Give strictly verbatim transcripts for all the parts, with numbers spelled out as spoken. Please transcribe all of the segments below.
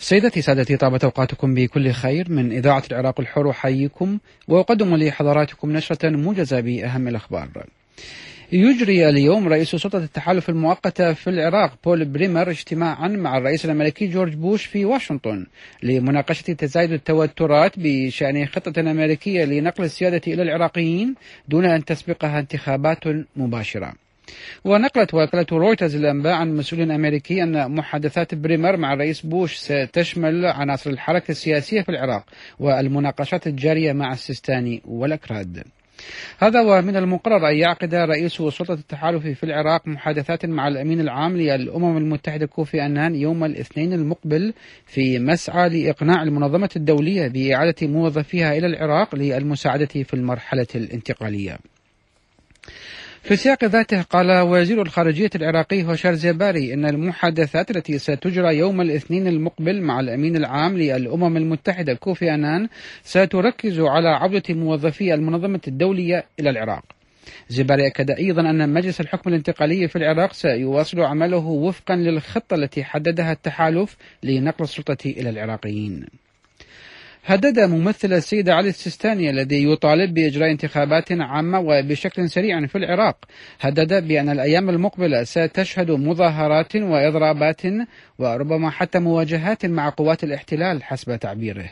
سيدتي سادتي، طابت أوقاتكم بكل خير. من إذاعة العراق الحر أحييكم وأقدم لحضراتكم نشرة موجزة بأهم الأخبار. يجري اليوم رئيس سلطة التحالف المؤقتة في العراق بول بريمر اجتماعا مع الرئيس الأمريكي جورج بوش في واشنطن لمناقشة تزايد التوترات بشأن خطة أمريكية لنقل السيادة إلى العراقيين دون أن تسبقها انتخابات مباشرة. ونقلت وكالة رويترز الأنباء عن مسؤول أمريكي أن محادثات بريمر مع الرئيس بوش ستشمل عناصر الحركة السياسية في العراق والمناقشات الجارية مع السيستاني والأكراد. هذا ومن المقرر أن يعقد رئيس سلطة التحالف في العراق محادثات مع الأمين العام للأمم المتحدة كوفي أنان يوم الاثنين المقبل في مسعى لإقناع المنظمة الدولية بإعادة موظفيها إلى العراق للمساعدة في المرحلة الانتقالية. في سياق ذاته قال وزير الخارجية العراقي هوشار زيباري إن المحادثات التي ستجرى يوم الاثنين المقبل مع الأمين العام للأمم المتحدة كوفي أنان ستركز على عودة موظفي المنظمة الدولية إلى العراق. زيباري أكد أيضا أن مجلس الحكم الانتقالي في العراق سيواصل عمله وفقا للخطة التي حددها التحالف لنقل السلطة إلى العراقيين. هدد ممثل السيد علي السيستاني الذي يطالب بإجراء انتخابات عامة وبشكل سريع في العراق، هدد بأن الأيام المقبلة ستشهد مظاهرات وإضرابات وربما حتى مواجهات مع قوات الاحتلال حسب تعبيره.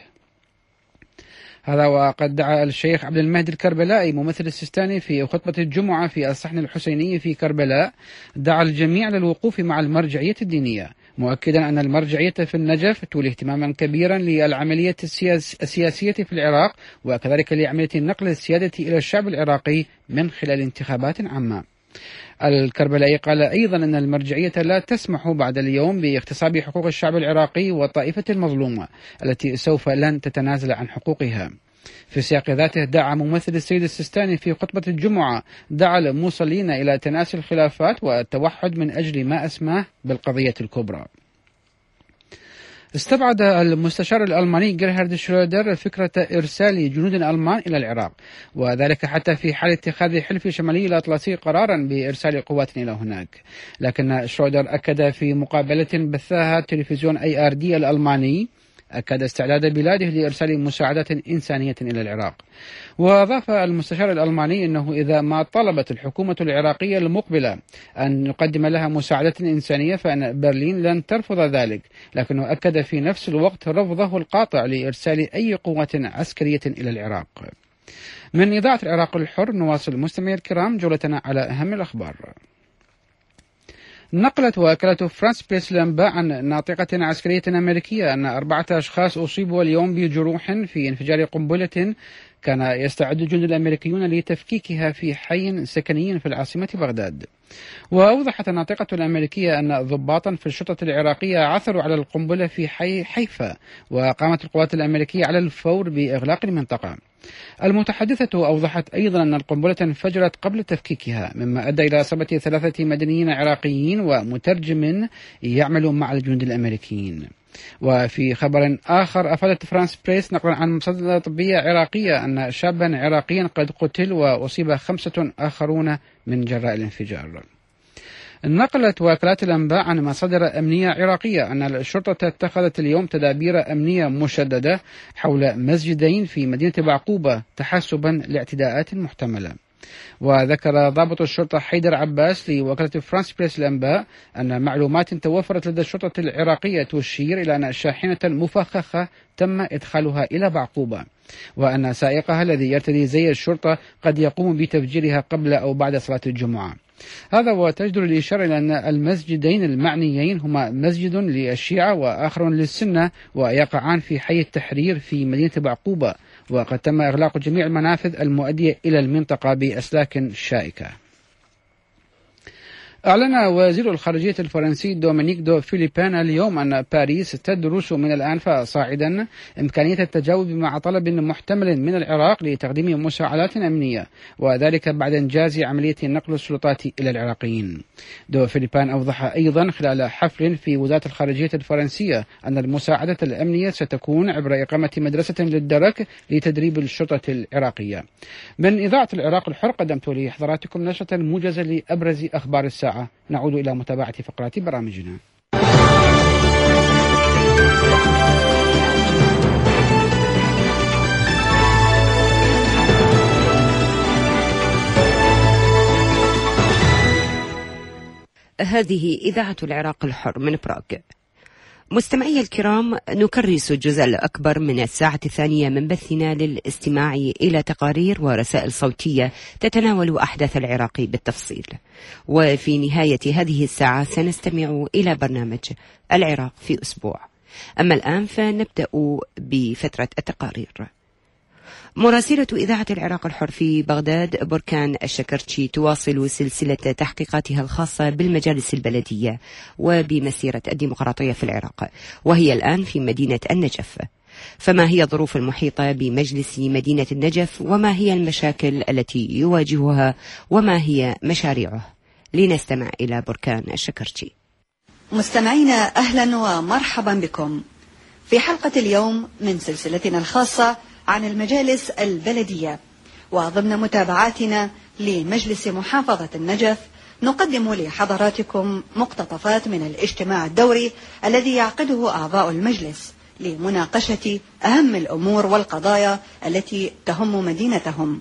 هذا وقد دعا الشيخ عبد المهدي الكربلائي ممثل السيستاني في خطبة الجمعة في الصحن الحسيني في كربلاء، دعا الجميع للوقوف مع المرجعية الدينية، مؤكدا أن المرجعية في النجف تولي اهتماما كبيرا للعملية السياس السياسية في العراق وكذلك لعملية نقل السيادة إلى الشعب العراقي من خلال انتخابات عامة. الكربلائي قال أيضا أن المرجعية لا تسمح بعد اليوم باغتصاب حقوق الشعب العراقي والطائفة المظلومة التي سوف لن تتنازل عن حقوقها. في سياق ذاته دعا ممثل السيد السيستاني في خطبة الجمعة دعا الموصلين إلى تناسي الخلافات والتوحد من أجل ما أسماه بالقضية الكبرى. استبعد المستشار الألماني جيرهارد شرودر فكرة إرسال جنود ألمان إلى العراق، وذلك حتى في حال اتخاذ حلف شمالي الأطلسي قرارا بإرسال قوات إلى هناك. لكن شرودر أكد في مقابلة بثها تلفزيون أي آر دي الألماني أكد استعداد بلاده لإرسال مساعدات إنسانية إلى العراق. وأضاف المستشار الألماني أنه إذا ما طلبت الحكومة العراقية المقبلة أن يقدم لها مساعدات إنسانية فإن برلين لن ترفض ذلك، لكنه أكد في نفس الوقت رفضه القاطع لإرسال أي قوة عسكرية إلى العراق. من إذاعة العراق الحر نواصل مستمعي الكرام جولتنا على أهم الأخبار. نقلت وكالة فرانس بريس الأنباء عن ناطقة عسكرية أمريكية أن أربعة أشخاص أصيبوا اليوم بجروح في انفجار قنبلة كان يستعد الجند الأمريكيون لتفكيكها في حي سكني في العاصمة بغداد. وأوضحت الناطقة الأمريكية أن ضباطا في الشرطة العراقية عثروا على القنبلة في حي حيفا، وقامت القوات الأمريكية على الفور بإغلاق المنطقة. المتحدثة أوضحت أيضا أن القنبلة انفجرت قبل تفكيكها، مما أدى إلى إصابة ثلاثة مدنيين عراقيين ومترجم يعمل مع الجنود الأمريكيين. وفي خبر آخر أفادت فرانس بريس نقلا عن مصادر طبية عراقية أن شابا عراقيا قد قتل وأصيب خمسة آخرون من جراء الانفجار. نقلت وكالات الأنباء عن مصادر أمنية عراقية أن الشرطة اتخذت اليوم تدابير أمنية مشددة حول مسجدين في مدينة بعقوبة تحسبا لاعتداءات محتملة. وذكر ضابط الشرطة حيدر عباس لوكالة فرانس بريس الأنباء أن معلومات توفرت لدى الشرطة العراقية تشير إلى أن شاحنة مفخخة تم إدخالها إلى بعقوبة، وأن سائقها الذي يرتدي زي الشرطة قد يقوم بتفجيرها قبل أو بعد صلاة الجمعة. هذا وتجدر الإشارة إلى أن المسجدين المعنيين هما مسجد للشيعة وآخر للسنة، ويقعان في حي التحرير في مدينة بعقوبة، وقد تم إغلاق جميع المنافذ المؤدية إلى المنطقة بأسلاك شائكة. أعلن وزير الخارجية الفرنسي دومينيك دو فيليبين اليوم أن باريس تدرس من الآن فصاعدا إمكانية التجاوب مع طلب محتمل من العراق لتقديم مساعدات أمنية، وذلك بعد إنجاز عملية نقل السلطات إلى العراقيين. دو فيليبين أوضح أيضا خلال حفل في وزارة الخارجية الفرنسية أن المساعدة الأمنية ستكون عبر إقامة مدرسة للدرك لتدريب الشرطة العراقية. من إذاعة العراق الحر قدمت لحضراتكم نشرة موجزة لأبرز أخبار الساعة. نعود إلى متابعة فقرات برامجنا. هذه إذاعة العراق الحر من براغ. مستمعي الكرام، نكرس الجزء الأكبر من الساعة الثانية من بثنا للاستماع إلى تقارير ورسائل صوتية تتناول أحداث العراق بالتفصيل. وفي نهاية هذه الساعة سنستمع إلى برنامج العراق في أسبوع. أما الآن فنبدأ بفترة التقارير. مراسلة إذاعة العراق الحر في بغداد بركان الشكرتشي تواصل سلسلة تحقيقاتها الخاصة بالمجالس البلدية وبمسيرة الديمقراطية في العراق، وهي الآن في مدينة النجف. فما هي الظروف المحيطة بمجلس مدينة النجف، وما هي المشاكل التي يواجهها، وما هي مشاريعه؟ لنستمع إلى بركان الشكرتشي. مستمعينا، أهلا ومرحبا بكم في حلقة اليوم من سلسلتنا الخاصة عن المجالس البلدية. وضمن متابعاتنا لمجلس محافظة النجف نقدم لحضراتكم مقتطفات من الاجتماع الدوري الذي يعقده أعضاء المجلس لمناقشة أهم الأمور والقضايا التي تهم مدينتهم.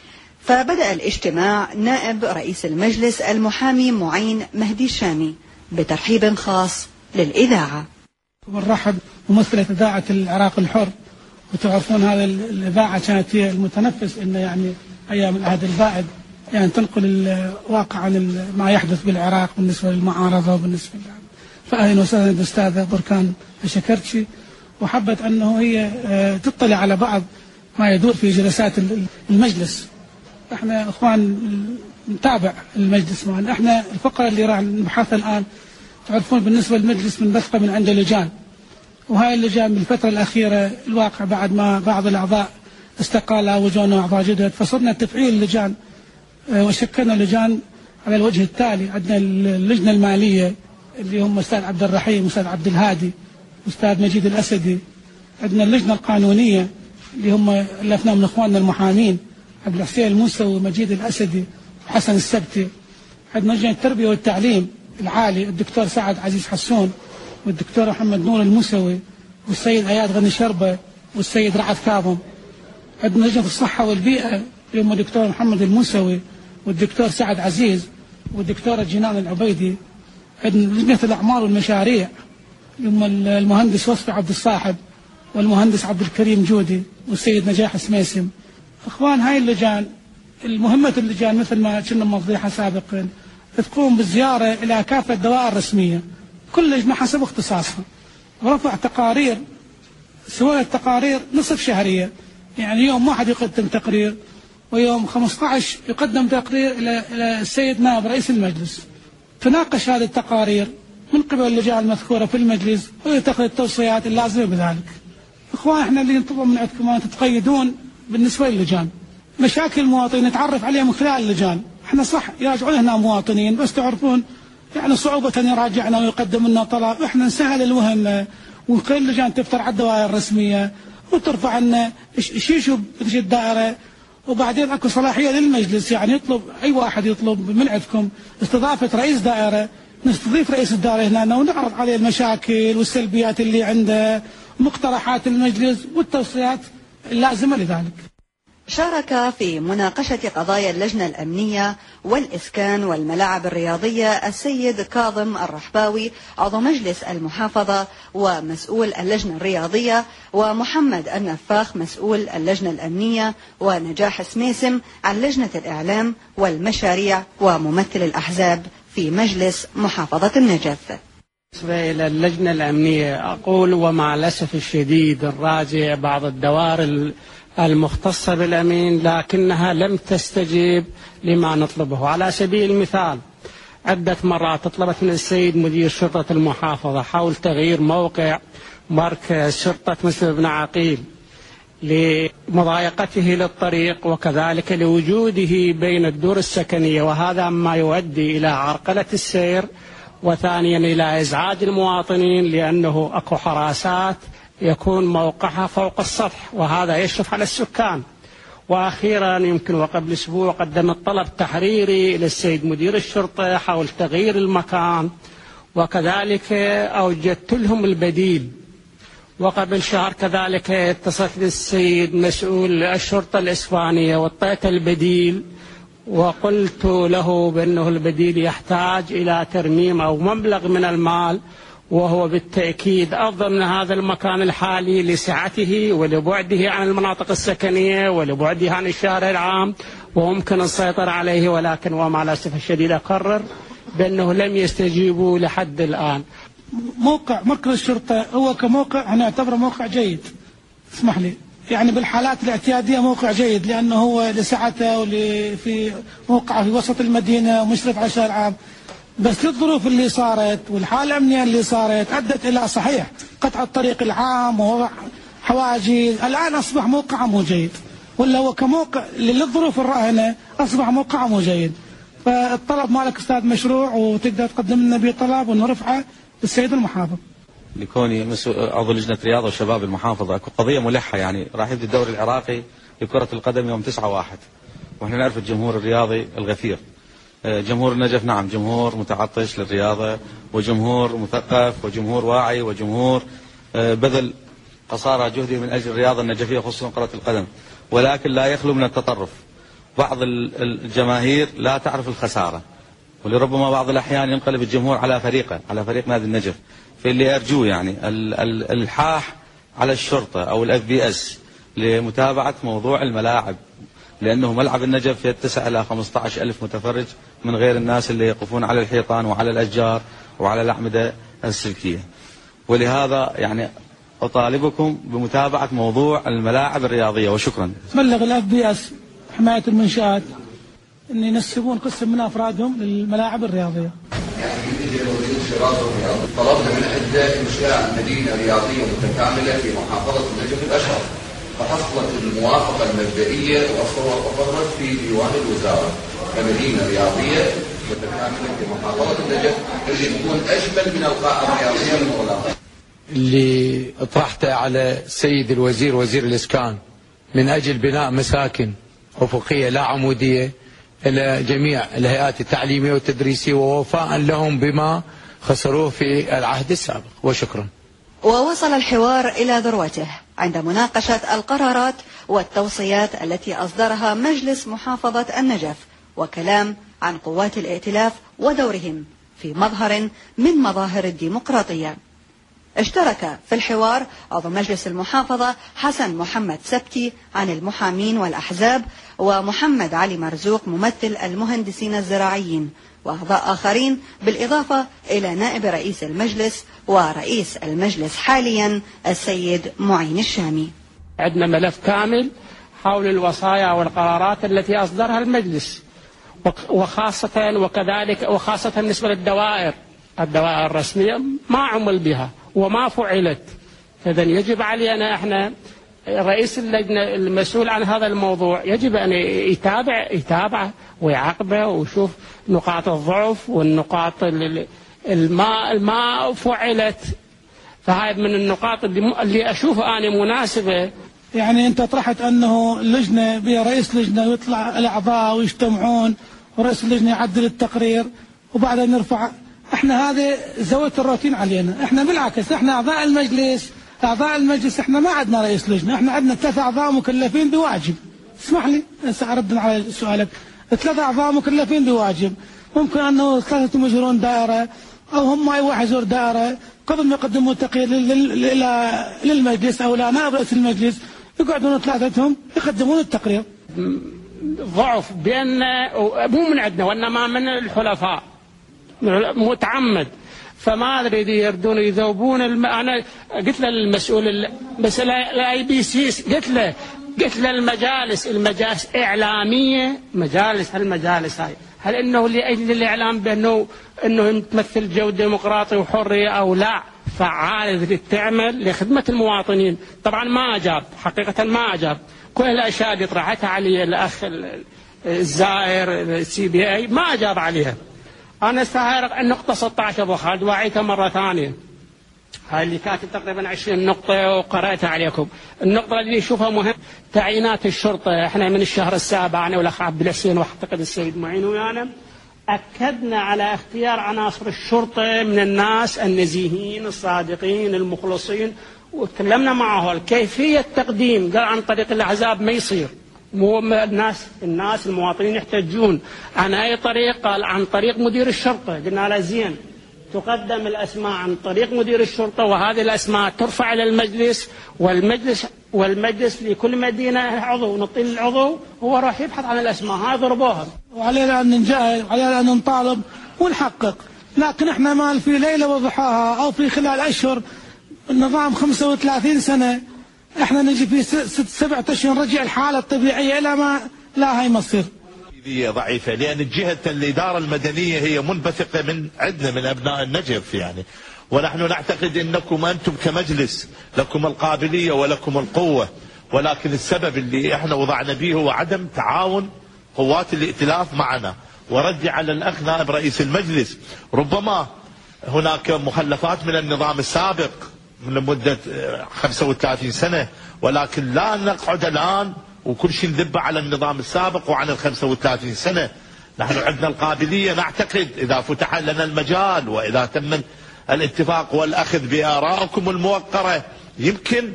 فبدأ الاجتماع نائب رئيس المجلس المحامي معين مهدي الشامي بترحيب خاص للإذاعة. ونرحب ممثلة إذاعة العراق الحر، وتعرفون هذا الإذاعة كانت هي المتنفس إنه يعني أيام العهد البائد يعني تنقل الواقع عن ما يحدث بالعراق بالنسبة للمعارضة وبالنسبة للعراق. فأهلا وسهلا بالأستاذة بركان الشكرتشي، وحبت أنه هي تطلع على بعض ما يدور في جلسات المجلس. احنا اخوان نتابع المجلس معنا. احنا الفقرة اللي راح نبحثها الآن تعرفون بالنسبة للمجلس من بثقة من عند اللجان، وهاي اللجان من الفترة الأخيرة الواقع بعد ما بعض الأعضاء استقالوا وجونا أعضاء جدد، فصرنا تفعيل اللجان وشكلنا لجان على الوجه التالي. عندنا اللجنة المالية اللي هم أستاذ عبد الرحيم، أستاذ عبد الهادي، أستاذ مجيد الأسدي. عندنا اللجنة القانونية اللي هم ألفنا من إخواننا المحامين عبد الحسين الموسوي ومجيد الأسدي وحسن السبتي. عندنا لجنة التربية والتعليم العالي الدكتور سعد عزيز حسون والدكتور محمد نور الموسوي والسيد اياد غني شربة والسيد رعد كاظم. عندنا لجنة الصحة والبيئة اللي هم الدكتور محمد الموسوي والدكتور سعد عزيز والدكتورة جنان العبيدي. عندنا لجنة الأعمار والمشاريع اللي هم المهندس وصفي عبد الصاحب والمهندس عبد الكريم جودي والسيد نجاح سميسم. اخوان، هاي اللجان المهمة اللجان مثل ما كنا موضحها سابقا تقوم بالزيارة إلى كافة الدوائر الرسمية، كل لجنة حسب اختصاصها، ورفع تقارير، سواء التقارير نصف شهرية، يعني يوم واحد يقدم تقرير ويوم خمسة عشر يقدم تقرير إلى إلى السيد نائب رئيس المجلس. تناقش هذه التقارير من قبل اللجان المذكورة في المجلس ويتخذ التوصيات اللازمة بذلك. إخوان، احنا اللي نطلب من عندكم أن تتقيدون بالنسبة للجان مشاكل المواطنين نتعرف عليها من خلال اللجان. احنا صح يراجعون هنا مواطنين، بس تعرفون يعني صعوبة أن يراجعنا ويقدم لنا طلب. احنا نسهل المهمة ونخلي اللجان تفتر على الدوائر الرسمية وترفع عنا شيشو بتجي الدائرة، وبعدين اكو صلاحية للمجلس، يعني يطلب أي واحد يطلب من عندكم استضافة رئيس دائرة، نستضيف رئيس الدائرة هنا ونعرض عليه المشاكل والسلبيات اللي عنده، مقترحات المجلس والتوصيات اللازمة لذلك. شارك في مناقشة قضايا اللجنة الأمنية والإسكان والملاعب الرياضية السيد كاظم الرحباوي عضو مجلس المحافظة ومسؤول اللجنة الرياضية، ومحمد النفاخ مسؤول اللجنة الأمنية، ونجاح سميسم عن لجنة الإعلام والمشاريع وممثل الأحزاب في مجلس محافظة النجف. بالنسبة إلى اللجنة الأمنية أقول ومع الأسف الشديد نراجع بعض الدوائر المختصة بالأمين لكنها لم تستجيب لما نطلبه. على سبيل المثال عدة مرات طلبت من السيد مدير شرطة المحافظة حول تغيير موقع مركز شرطة مسلم بن عقيل لمضايقته للطريق وكذلك لوجوده بين الدور السكنية، وهذا ما يؤدي إلى عرقلة السير، وثانيا إلى إزعاج المواطنين لأنه أكو حراسات يكون موقعها فوق السطح وهذا يشرف على السكان. وأخيرا يمكن وقبل أسبوع قدمت طلب تحريري للسيد مدير الشرطة حول تغيير المكان، وكذلك أوجدت لهم البديل. وقبل شهر كذلك اتصلت بالسيد مسؤول الشرطة الإسبانية واعطيته البديل، وقلت له بأنه البديل يحتاج إلى ترميم أو مبلغ من المال، وهو بالتأكيد أفضل من هذا المكان الحالي لسعته ولبعده عن المناطق السكنية ولبعده عن الشارع العام، وممكن السيطرة عليه. ولكن ومع الأسف الشديد أقرر بأنه لم يستجيبوا لحد الآن. موقع مركز الشرطة هو كموقع أنا أعتبره موقع جيد، اسمح لي، يعني بالحالات الاعتيادية موقع جيد، لأنه هو لسعته وفي موقع في وسط المدينة ومشرف على الشارع العام. بس للظروف اللي صارت والحالة الأمنية اللي صارت أدت إلى صحيح قطع الطريق العام ووضع حواجز، الآن أصبح موقع مو جيد، ولا هو كموقع للظروف الراهنة أصبح موقع مو جيد. فالطلب مالك أستاذ مشروع، وتقدر تقدم لنا به طلب ونرفعه للسيد المحافظ. لكوني مسؤول عضو لجنة رياضة وشباب المحافظة، اكو قضية ملحة، يعني راح يبدأ الدوري العراقي لكرة القدم يوم تسعة واحد، واحنا نعرف الجمهور الرياضي الغفير. جمهور النجف نعم جمهور متعطش للرياضة، وجمهور مثقف، وجمهور واعي، وجمهور بذل قصارى جهده من أجل الرياضة النجفية خصوصا كرة القدم، ولكن لا يخلو من التطرف. بعض الجماهير لا تعرف الخسارة، ولربما بعض الأحيان ينقلب الجمهور على فريقه، على فريق نادي النجف. فاللي أرجوه يعني الإلحاح على الشرطة أو الأف بي اس لمتابعة موضوع الملاعب، لأنه ملعب النجف يتسع إلى خمسة عشر ألف متفرج من غير الناس اللي يقفون على الحيطان وعلى الأشجار وعلى الأعمدة السلكية. ولهذا يعني أطالبكم بمتابعة موضوع الملاعب الرياضية، وشكرا. بلغ الأف بي اس حماية المنشآت أن ينسبون قسم من أفرادهم للملاعب الرياضية. يعني من وزير الشباب والرياضة طلبنا من عنده إنشاء مدينة رياضية متكاملة في محافظة النجف الأشرف، فحصلت الموافقة المبدئية وأقرت في ديوان الوزارة كمدينة رياضية متكاملة في محافظة النجف اللي تكون أجمل من القاعة الرياضية المغلقة. اللي اطرحته على السيد الوزير وزير الإسكان من أجل بناء مساكن أفقية لا عمودية إلى جميع الهيئات التعليمية والتدريسية، ووفاء لهم بما خسروه في العهد السابق، وشكرا. ووصل الحوار إلى ذروته عند مناقشة القرارات والتوصيات التي أصدرها مجلس محافظة النجف، وكلام عن قوات الائتلاف ودورهم في مظهر من مظاهر الديمقراطية. اشترك في الحوار عضو مجلس المحافظة حسن محمد سبتي عن المحامين والأحزاب، ومحمد علي مرزوق ممثل المهندسين الزراعيين، وأعضاء آخرين بالإضافة إلى نائب رئيس المجلس ورئيس المجلس حاليا السيد معين الشامي. عندنا ملف كامل حول الوصايا والقرارات التي أصدرها المجلس، وخاصة وكذلك وخاصة بالنسبة للدوائر الدوائر الرسمية ما عمل بها وما فعلت. إذا يجب علينا احنا رئيس اللجنة المسؤول عن هذا الموضوع يجب أن يتابع يتابع ويعاقبه ويشوف نقاط الضعف والنقاط الما ما فعلت. فهاي من النقاط اللي, اللي أشوفها أنا مناسبة. يعني أنت طرحت أنه اللجنة بها رئيس لجنة ويطلع الأعضاء ويجتمعون ورئيس اللجنة يعدل التقرير وبعدين نرفع. احنا هذا زودت الروتين علينا. احنا بالعكس احنا أعضاء المجلس أعضاء المجلس احنا ما عندنا رئيس لجنة، احنا عندنا ثلاثة أعضاء مكلفين بواجب. اسمح لي أرد على سؤالك. ثلاثة أعضاء مكلفين بواجب، ممكن أنه ثلاثة يزورون دائرة أو هم أي واحد يزور دائرة قبل ما يقدموا تقرير للمجلس أو لنائب رئيس المجلس يقعدون ثلاثتهم يقدمون التقرير. ضعف بأن مو من عندنا وإنما من الحلفاء متعمد. فما ادري اذا يردون يذوبون الم... انا قلت له للمسؤول بس الاي بي سي قلت له قلت له المجالس المجالس اعلاميه مجالس هالمجالس هاي هل انه لاجل الاعلام بانه انه تمثل جو ديمقراطي وحريه او لا فعال تعمل لخدمه المواطنين. طبعا ما اجاب، حقيقه ما اجاب. كل الاشياء اللي طرحتها علي الاخ الزائر السي بي اي ما اجاب عليها. أنا استهارق النقطة ستة عشر أبو خالد وعيتها مرة ثانية. هاي اللي كاتب تقريبا عشرين نقطة وقرأتها عليكم. النقطة اللي نشوفها مهم تعيينات الشرطة. احنا من الشهر السابع أنا والأخ عبد الحسين واعتقد السيد معين ويانا أكدنا على اختيار عناصر الشرطة من الناس النزيهين الصادقين المخلصين، وتكلمنا معه كيفية تقديم قال عن طريق الأحزاب ما يصير، مو الناس الناس المواطنين يحتجون عن أي طريق. قال عن طريق مدير الشرطة. قلنا له زين، تقدم الأسماء عن طريق مدير الشرطة، وهذه الأسماء ترفع إلى المجلس، والمجلس والمجلس في كل مدينة عضو، نعطي العضو هو راح يبحث عن الأسماء. هاي ضربوها. وعلينا أن نجاهد وعلينا أن نطالب ونحقق، لكن احنا ما في ليلة وضحاها أو في خلال أشهر. النظام خمسة وثلاثين سنة، احنا نجي في ست سبعة أشهر نرجع الحالة الطبيعية إلى ما لا هي مصير. ضعيفة لأن الجهة الإدارة المدنية هي منبثقة من عندنا من أبناء النجف يعني، ونحن نعتقد أنكم أنتم كمجلس لكم القابلية ولكم القوة، ولكن السبب اللي احنا وضعنا به هو عدم تعاون قوات الائتلاف معنا. وردي على الأخ نائب رئيس المجلس، ربما هناك مخلفات من النظام السابق من مدة خمسة وثلاثين سنة، ولكن لا نقعد الآن وكل شيء نذب على النظام السابق وعن ال خمسة وثلاثين سنة. نحن عندنا القابلية، نعتقد إذا فتح لنا المجال وإذا تم الاتفاق والأخذ بآرائكم الموقرة يمكن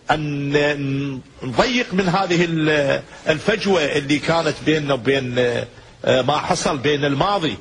أن نضيق من هذه الفجوة اللي كانت بيننا وبين ما حصل بين الماضي.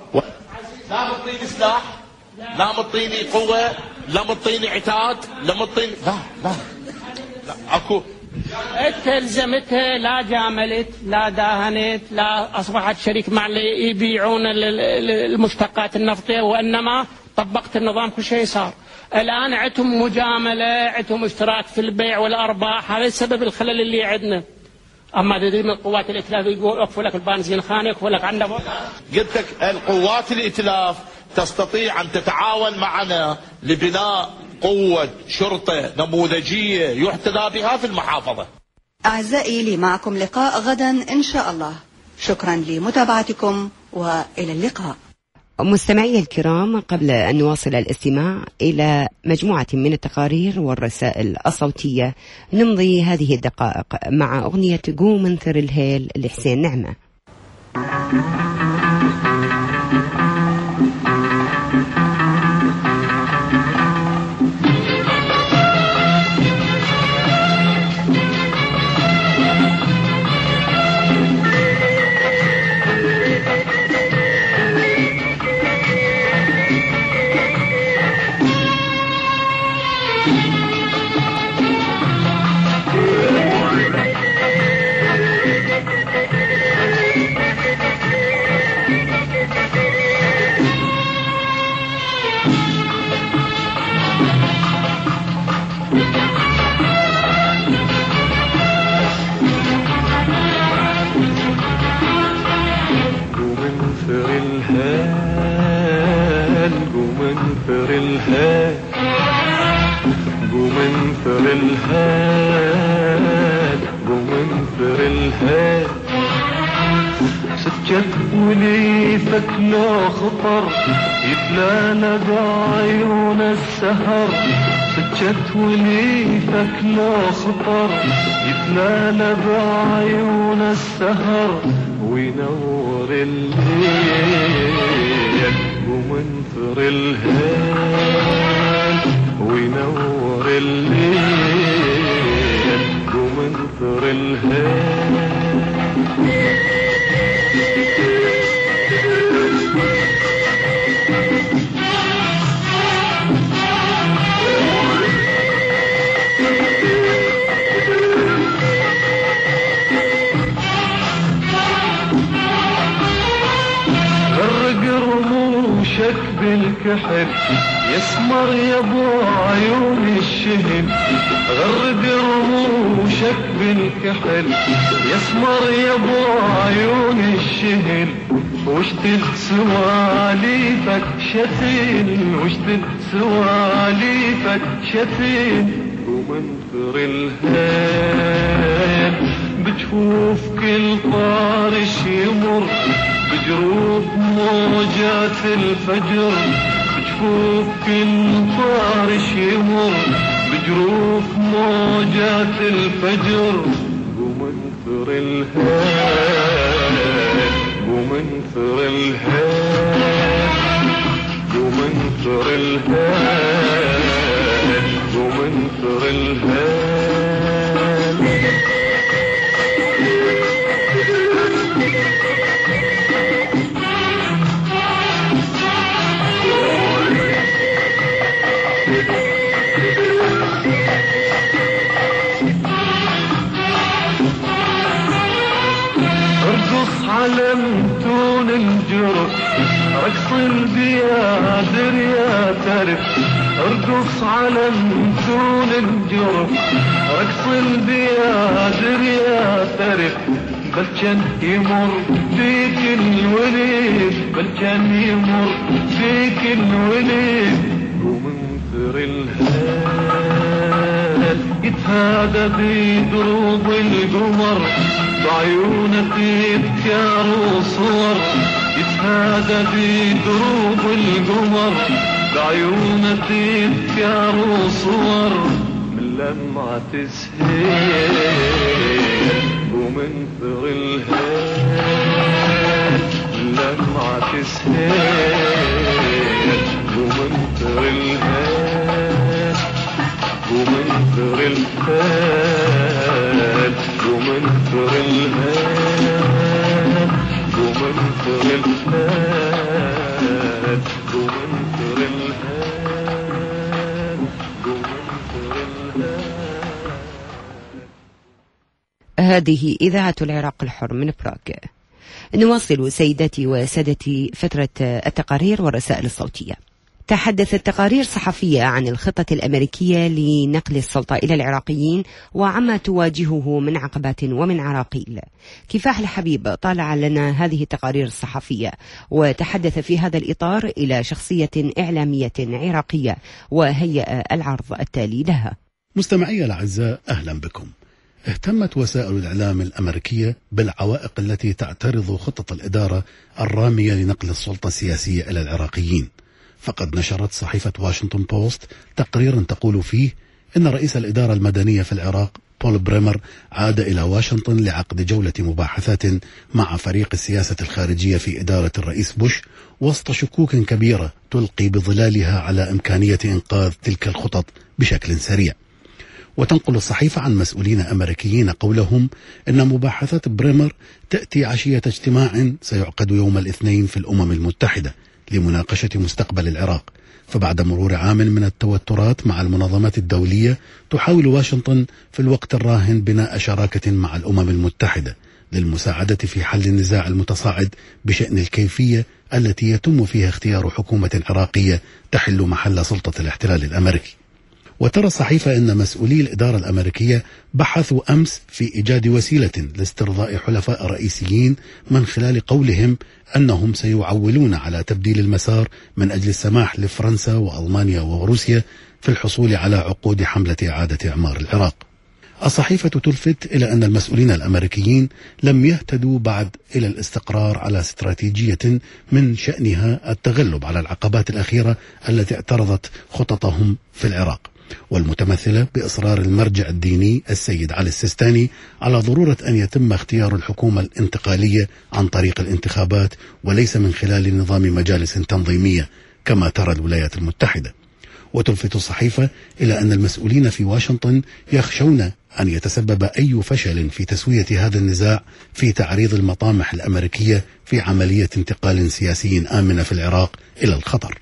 لا مطيني سلاح، لا مطيني قوة، لا مطيني عتاد، لا مطيني لا لا لا اكو. انت الزمتها، لا جاملت، لا داهنت، لا اصبحت شريك مع اللي يبيعون المشتقات النفطيه، وانما طبقت النظام. كل شيء صار الان عندهم مجامله، عندهم اشتراك في البيع والارباح. هذا السبب الخلل اللي عندنا. اما تدري من قوات الائتلاف يقول يوقفوا لك البنزين خانه، يوقفوا لك عندنا. قلت لك القوات الائتلاف تستطيع ان تتعاون معنا لبناء قوة شرطة نموذجية يحتذى بها في المحافظة. أعزائي، لي معكم لقاء غدا إن شاء الله. شكرا لمتابعتكم وإلى اللقاء. مستمعي الكرام، قبل أن نواصل الاستماع إلى مجموعة من التقارير والرسائل الصوتية، نمضي هذه الدقائق مع أغنية قوم منثر الهيل لحسين نعمة. وليفك لو خطر يتلانا بعيون السهر. سكت وليفك لو خطر يتلانا بعيون السهر، وينور الليل ومنثر الهيل، وينور الليل ومنثر الهيل. بالكحل يسمر يابو عيون الشهل، غرق رموشك بالكحل يسمر يابو عيون الشهل. واشتد سواليفك شتين، واشتد سواليفك شتين، ومنثر الهيل بجفوف كل طارش يمر، بجروب موجات الفجر. بجفوف كل طارش يمر، بجروف موجات الفجر، ومنثر الهيل ومنثر الهيل ومنثر الهيل ومنثر الهيل. البيادر يا ترك ارقص على متون الجرف رقص البيادر يا ترك بل كان يمر فيك الوليد بل كان يمر فيك الوليد ومنثر الهلال يتهادى بدروب القمر بعيونك يذكر صور يتهادى بدروب القمر بعيونك يذكر صور من لمعة سهيل ومنثر الهلال من لمعة سهيل ومنثر الهلال ومنثر الهلال ومنثر الهلال ومنثر الهلال ومنثر الهلال ومنثر الهلال. هذه إذاعة العراق الحر من براغ. نواصل سيداتي وسادتي فترة التقارير والرسائل الصوتية. تحدثت تقارير صحفية عن الخطة الأمريكية لنقل السلطة إلى العراقيين وعما تواجهه من عقبات ومن عراقيل. كفاح الحبيب طالع لنا هذه التقارير الصحفية وتحدث في هذا الإطار إلى شخصية إعلامية عراقية وهيأ العرض التالي لها. مستمعي الأعزاء، أهلا بكم. اهتمت وسائل الإعلام الأمريكية بالعوائق التي تعترض خطط الإدارة الرامية لنقل السلطة السياسية إلى العراقيين، فقد نشرت صحيفة واشنطن بوست تقريرا تقول فيه إن رئيس الإدارة المدنية في العراق بول بريمر عاد إلى واشنطن لعقد جولة مباحثات مع فريق السياسة الخارجية في إدارة الرئيس بوش وسط شكوك كبيرة تلقي بظلالها على إمكانية إنقاذ تلك الخطط بشكل سريع. وتنقل الصحيفة عن مسؤولين أمريكيين قولهم إن مباحثات بريمر تأتي عشية اجتماع سيعقد يوم الاثنين في الأمم المتحدة لمناقشة مستقبل العراق. فبعد مرور عام من التوترات مع المنظمات الدولية، تحاول واشنطن في الوقت الراهن بناء شراكة مع الأمم المتحدة للمساعدة في حل النزاع المتصاعد بشأن الكيفية التي يتم فيها اختيار حكومة عراقية تحل محل سلطة الاحتلال الأمريكي. وترى الصحيفة أن مسؤولي الإدارة الأمريكية بحثوا أمس في إيجاد وسيلة لاسترضاء حلفاء رئيسيين من خلال قولهم أنهم سيعولون على تبديل المسار من أجل السماح لفرنسا وألمانيا وروسيا في الحصول على عقود حملة إعادة إعمار العراق. الصحيفة تلفت إلى أن المسؤولين الأمريكيين لم يهتدوا بعد إلى الاستقرار على استراتيجية من شأنها التغلب على العقبات الأخيرة التي اعترضت خططهم في العراق، والمتمثلة بإصرار المرجع الديني السيد علي السيستاني على ضرورة أن يتم اختيار الحكومة الانتقالية عن طريق الانتخابات وليس من خلال نظام مجالس تنظيمية كما ترى الولايات المتحدة. وتلفت الصحيفة إلى أن المسؤولين في واشنطن يخشون أن يتسبب أي فشل في تسوية هذا النزاع في تعريض المطامح الأمريكية في عملية انتقال سياسي آمنة في العراق إلى الخطر.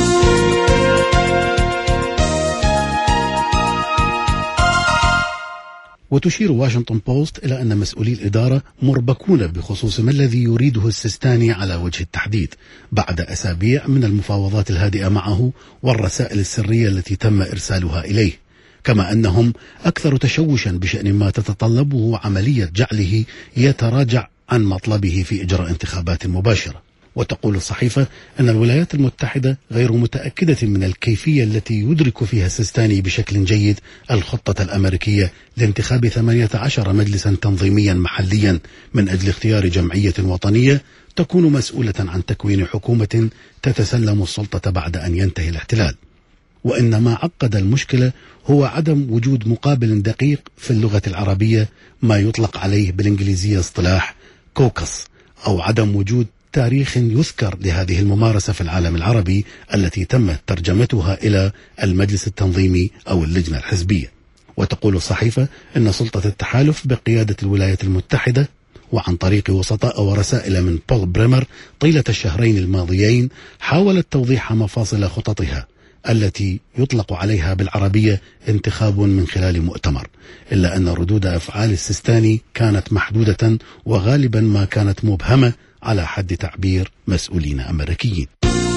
وتشير واشنطن بوست إلى أن مسؤولي الإدارة مربكون بخصوص ما الذي يريده السيستاني على وجه التحديد بعد أسابيع من المفاوضات الهادئة معه والرسائل السرية التي تم إرسالها إليه، كما أنهم أكثر تشوشا بشأن ما تتطلبه عملية جعله يتراجع عن مطلبه في إجراء انتخابات مباشرة. وتقول الصحيفة أن الولايات المتحدة غير متأكدة من الكيفية التي يدرك فيها السيستاني بشكل جيد الخطة الأمريكية لانتخاب ثمانية عشر مجلسا تنظيميا محليا من أجل اختيار جمعية وطنية تكون مسؤولة عن تكوين حكومة تتسلم السلطة بعد أن ينتهي الاحتلال. وإن ما عقد المشكلة هو عدم وجود مقابل دقيق في اللغة العربية، ما يطلق عليه بالإنجليزية اصطلاح كوكس، أو عدم وجود تاريخ يذكر لهذه الممارسة في العالم العربي التي تم ترجمتها إلى المجلس التنظيمي أو اللجنة الحزبية. وتقول الصحيفة أن سلطة التحالف بقيادة الولايات المتحدة وعن طريق وسطاء ورسائل من بول بريمر طيلة الشهرين الماضيين حاولت توضيح مفاصل خططها التي يطلق عليها بالعربية انتخاب من خلال مؤتمر، إلا أن ردود أفعال السيستاني كانت محدودة وغالبا ما كانت مبهمة على حد تعبير مسؤولين أمريكيين.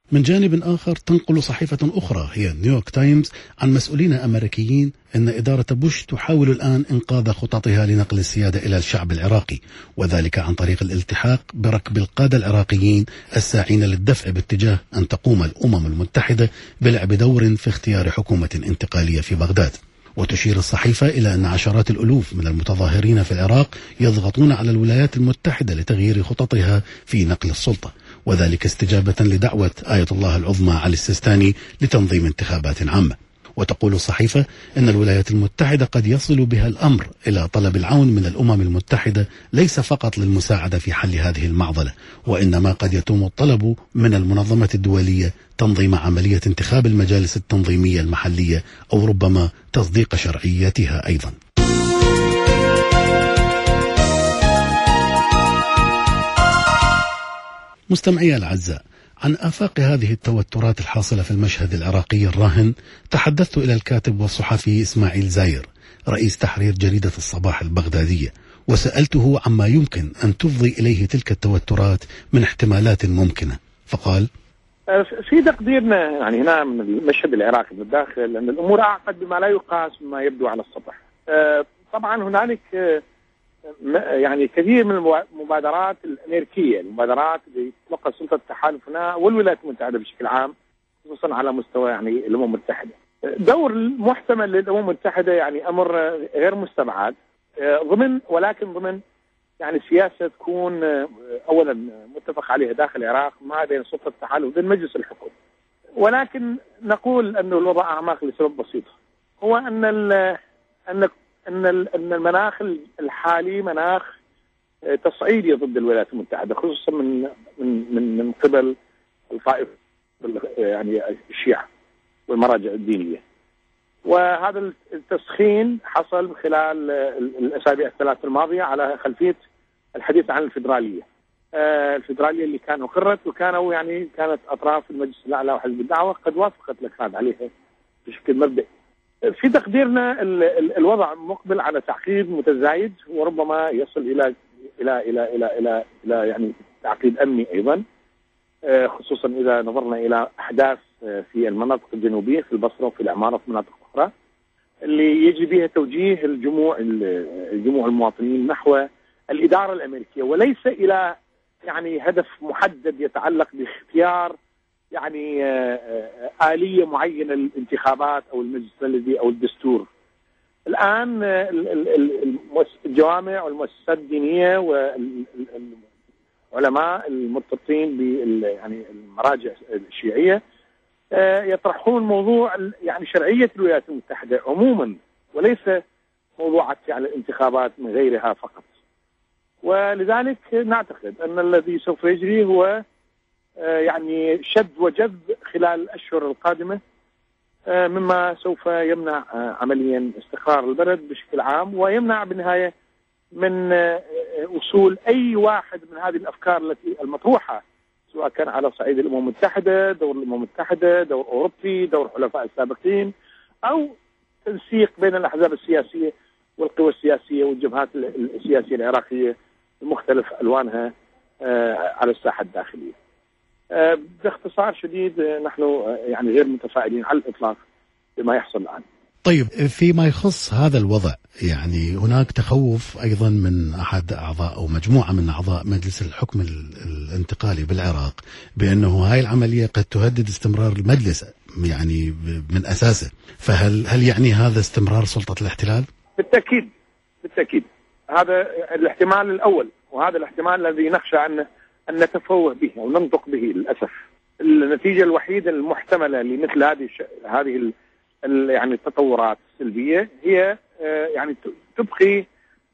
من جانب آخر تنقل صحيفة أخرى هي نيويورك تايمز عن مسؤولين أمريكيين أن إدارة بوش تحاول الآن إنقاذ خططها لنقل السيادة إلى الشعب العراقي، وذلك عن طريق الالتحاق بركب القادة العراقيين الساعين للدفع باتجاه أن تقوم الأمم المتحدة بلعب دور في اختيار حكومة انتقالية في بغداد. وتشير الصحيفة إلى أن عشرات الألوف من المتظاهرين في العراق يضغطون على الولايات المتحدة لتغيير خططها في نقل السلطة، وذلك استجابة لدعوة آية الله العظمى علي السيستاني لتنظيم انتخابات عامة. وتقول الصحيفة أن الولايات المتحدة قد يصل بها الأمر إلى طلب العون من الأمم المتحدة ليس فقط للمساعدة في حل هذه المعضلة، وإنما قد يتم الطلب من المنظمة الدولية تنظيم عملية انتخاب المجالس التنظيمية المحلية أو ربما تصديق شرعيتها أيضا. مستمعي الأعزاء، عن آفاق هذه التوترات الحاصلة في المشهد العراقي الراهن تحدثت إلى الكاتب والصحفي إسماعيل زاير رئيس تحرير جريدة الصباح البغدادية، وسألته عما يمكن أن تفضي إليه تلك التوترات من احتمالات ممكنة، فقال: في تقديرنا يعني هنا من المشهد العراقي من الداخل أن الأمور أعقد بما لا يقاس مما يبدو على السطح. طبعا هنالك يعني كثير من المبادرات الأمريكية، المبادرات اللي تطلقها سلطة التحالف هنا والولايات المتحدة بشكل عام، خصوصا على مستوى يعني الأمم المتحدة. دور المحتمل للأمم المتحدة يعني أمر غير مستبعد ضمن، ولكن ضمن يعني سياسة تكون أولا متفق عليها داخل العراق ما بين سلطة التحالف وبين مجلس الحكومة. ولكن نقول أن الوضع أعمق لسبب بسيط، هو أن أن أن أن المناخ الحالي مناخ تصعيدي ضد الولايات المتحدة، خصوصا من من من من قبل الطائفة يعني الشيعة والمراجع الدينية. وهذا التسخين حصل خلال الأسابيع الثلاث الماضية على خلفية الحديث عن الفيدرالية. الفيدرالية اللي كانوا قررت وكانوا يعني كانت أطراف المجلس الأعلى وحزب الدعوة قد وافقت الإكراد عليها بشكل مبدئي. في تقديرنا الوضع مقبل على تعقيد متزايد، وربما يصل الى الى الى الى الى, إلى يعني تعقيد امني ايضا، خصوصا اذا نظرنا الى احداث في المناطق الجنوبيه في البصره وفي العماره وفي مناطق اخرى اللي يجري بها توجيه الجموع الجموع المواطنين نحو الاداره الامريكيه، وليس الى يعني هدف محدد يتعلق باختيار يعني آلية معينة للانتخابات أو المجلس الذي أو الدستور. الآن الجوامع والمؤسسات الدينية والعلماء المرتبطين بال يعني المراجع الشيعية يطرحون موضوع يعني شرعية الولايات المتحدة عموما، وليس موضوع يعني الانتخابات من غيرها فقط. ولذلك نعتقد أن الذي سوف يجري هو يعني شد وجذب خلال الأشهر القادمة، مما سوف يمنع عمليا استقرار البلد بشكل عام، ويمنع بالنهاية من وصول أي واحد من هذه الأفكار التي المطروحة، سواء كان على صعيد الأمم المتحدة، دور الأمم المتحدة، دور أوروبي، دور حلفاء السابقين، أو تنسيق بين الأحزاب السياسية والقوى السياسية والجبهات السياسية العراقية بمختلف ألوانها على الساحة الداخلية. باختصار شديد نحن يعني غير متفائلين على الإطلاق بما يحصل الآن. طيب، فيما يخص هذا الوضع يعني هناك تخوف أيضا من أحد أعضاء أو مجموعة من أعضاء مجلس الحكم الانتقالي بالعراق بأنه هاي العملية قد تهدد استمرار المجلس يعني من أساسه، فهل هل يعني هذا استمرار سلطة الاحتلال؟ بالتأكيد بالتأكيد هذا الاحتمال الأول، وهذا الاحتمال الذي نخشى أن أن نتفوه به أو ننطق به للأسف. النتيجة الوحيدة المحتملة لمثل هذه هذه يعني التطورات السلبية هي يعني تبقي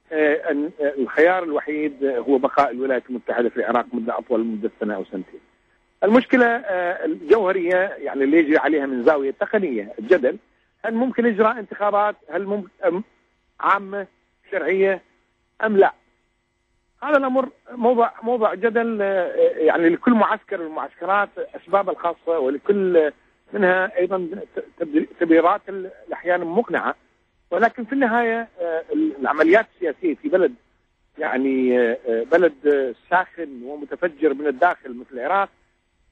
الخيار الوحيد هو بقاء الولايات المتحدة في العراق مدة أطول من مدة سنة أو سنتين. المشكلة الجوهرية يعني اللي يجري عليها من زاوية تقنية الجدل، هل ممكن إجراء انتخابات؟ هل ممكن عامة شرعية أم لا؟ هذا الأمر موضوع موضوع جدل يعني لكل معسكر من المعسكرات أسباب الخاصة، ولكل منها أيضا تبريرات أحيانا مقنعة، ولكن في النهاية العمليات السياسية في بلد يعني بلد ساخن ومتفجر من الداخل مثل العراق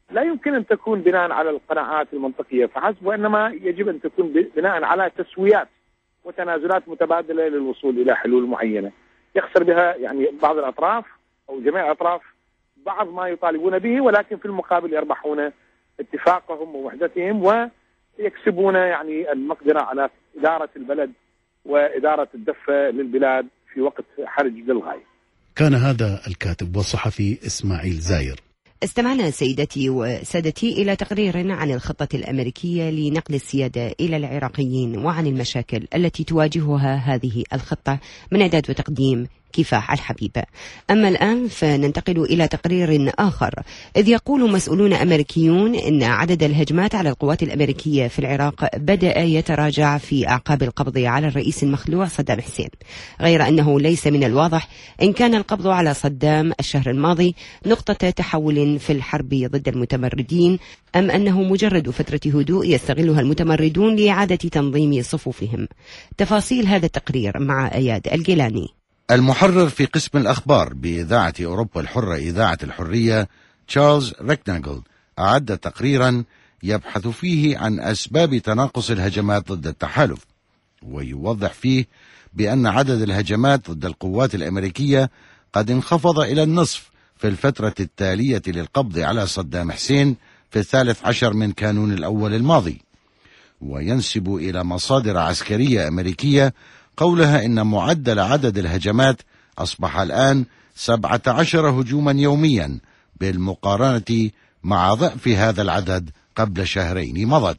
لا يمكن أن تكون بناء على القناعات المنطقية فحسب، وإنما يجب أن تكون بناء على تسويات وتنازلات متبادلة للوصول إلى حلول معينة يخسر بها يعني بعض الأطراف أو جميع الأطراف بعض ما يطالبون به، ولكن في المقابل يربحون اتفاقهم ووحدتهم ويكسبون يعني المقدرة على إدارة البلد وإدارة الدفة للبلاد في وقت حرج للغاية. كان هذا الكاتب والصحفي إسماعيل زاير. استمعنا سيدتي وسادتي إلى تقرير عن الخطة الأمريكية لنقل السيادة إلى العراقيين وعن المشاكل التي تواجهها هذه الخطة من إعداد وتقديم كفاح الحبيب. أما الآن فننتقل إلى تقرير آخر، إذ يقول مسؤولون أمريكيون إن عدد الهجمات على القوات الأمريكية في العراق بدأ يتراجع في أعقاب القبض على الرئيس المخلوع صدام حسين، غير أنه ليس من الواضح إن كان القبض على صدام الشهر الماضي نقطة تحول في الحرب ضد المتمردين أم أنه مجرد فترة هدوء يستغلها المتمردون لإعادة تنظيم صفوفهم. تفاصيل هذا التقرير مع أياد الجيلاني. المحرر في قسم الأخبار بإذاعة أوروبا الحرة إذاعة الحرية تشارلز ريكناغل أعد تقريرا يبحث فيه عن أسباب تناقص الهجمات ضد التحالف، ويوضح فيه بأن عدد الهجمات ضد القوات الأمريكية قد انخفض إلى النصف في الفترة التالية للقبض على صدام حسين في الثالث عشر من كانون الأول الماضي، وينسب إلى مصادر عسكرية أمريكية قولها إن معدل عدد الهجمات أصبح الآن سبعة عشر هجوما يوميا بالمقارنة مع ضعف هذا العدد قبل شهرين مضت.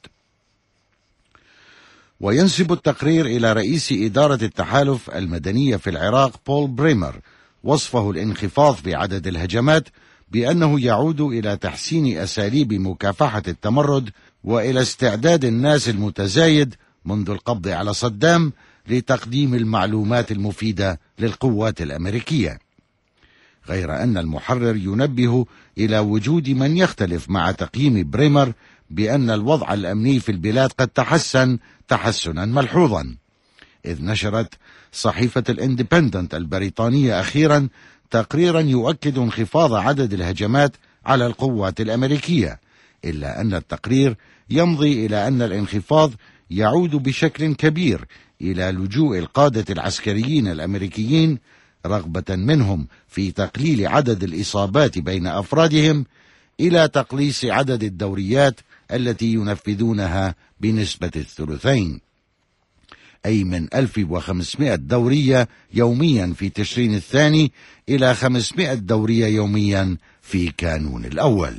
وينسب التقرير إلى رئيس إدارة التحالف المدنية في العراق بول بريمر وصفه الانخفاض في عدد الهجمات بأنه يعود إلى تحسين أساليب مكافحة التمرد وإلى استعداد الناس المتزايد منذ القبض على صدام لتقديم المعلومات المفيدة للقوات الأمريكية، غير أن المحرر ينبه إلى وجود من يختلف مع تقييم بريمر بأن الوضع الأمني في البلاد قد تحسن تحسنا ملحوظا، إذ نشرت صحيفة الاندبندنت البريطانية أخيرا تقريرا يؤكد انخفاض عدد الهجمات على القوات الأمريكية، إلا أن التقرير يمضي إلى أن الانخفاض يعود بشكل كبير إلى لجوء القادة العسكريين الأمريكيين رغبة منهم في تقليل عدد الإصابات بين أفرادهم إلى تقليص عدد الدوريات التي ينفذونها بنسبة الثلثين، أي من ألف وخمسمائة دورية يوميا في تشرين الثاني إلى خمسمائة دورية يوميا في كانون الأول.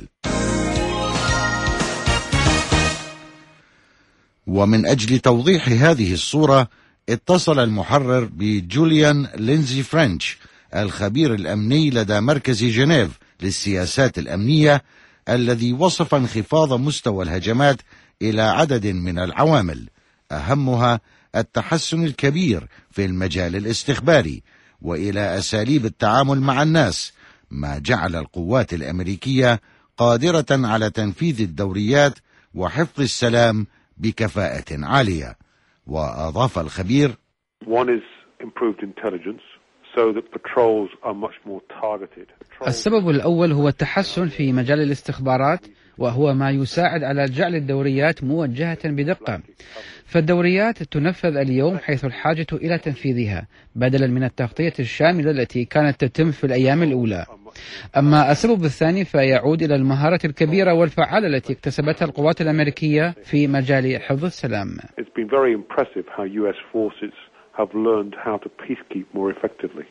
ومن أجل توضيح هذه الصورة اتصل المحرر بجوليان لينزي فرنش الخبير الأمني لدى مركز جنيف للسياسات الأمنية، الذي وصف انخفاض مستوى الهجمات إلى عدد من العوامل، أهمها التحسن الكبير في المجال الاستخباري وإلى أساليب التعامل مع الناس، ما جعل القوات الأمريكية قادرة على تنفيذ الدوريات وحفظ السلام بكفاءة عالية. وأضاف الخبير: One is improved intelligence so that patrols are much more targeted. السبب الأول هو التحسن في مجال الاستخبارات، وهو ما يساعد على جعل الدوريات موجهة بدقة، فالدوريات تنفذ اليوم حيث الحاجة إلى تنفيذها بدلا من التغطية الشاملة التي كانت تتم في الأيام الأولى. أما السبب الثاني فيعود إلى المهارة الكبيرة والفعالة التي اكتسبتها القوات الأمريكية في مجال حفظ السلام. It's been very impressive how U S forces have learned how to peacekeep more effectively.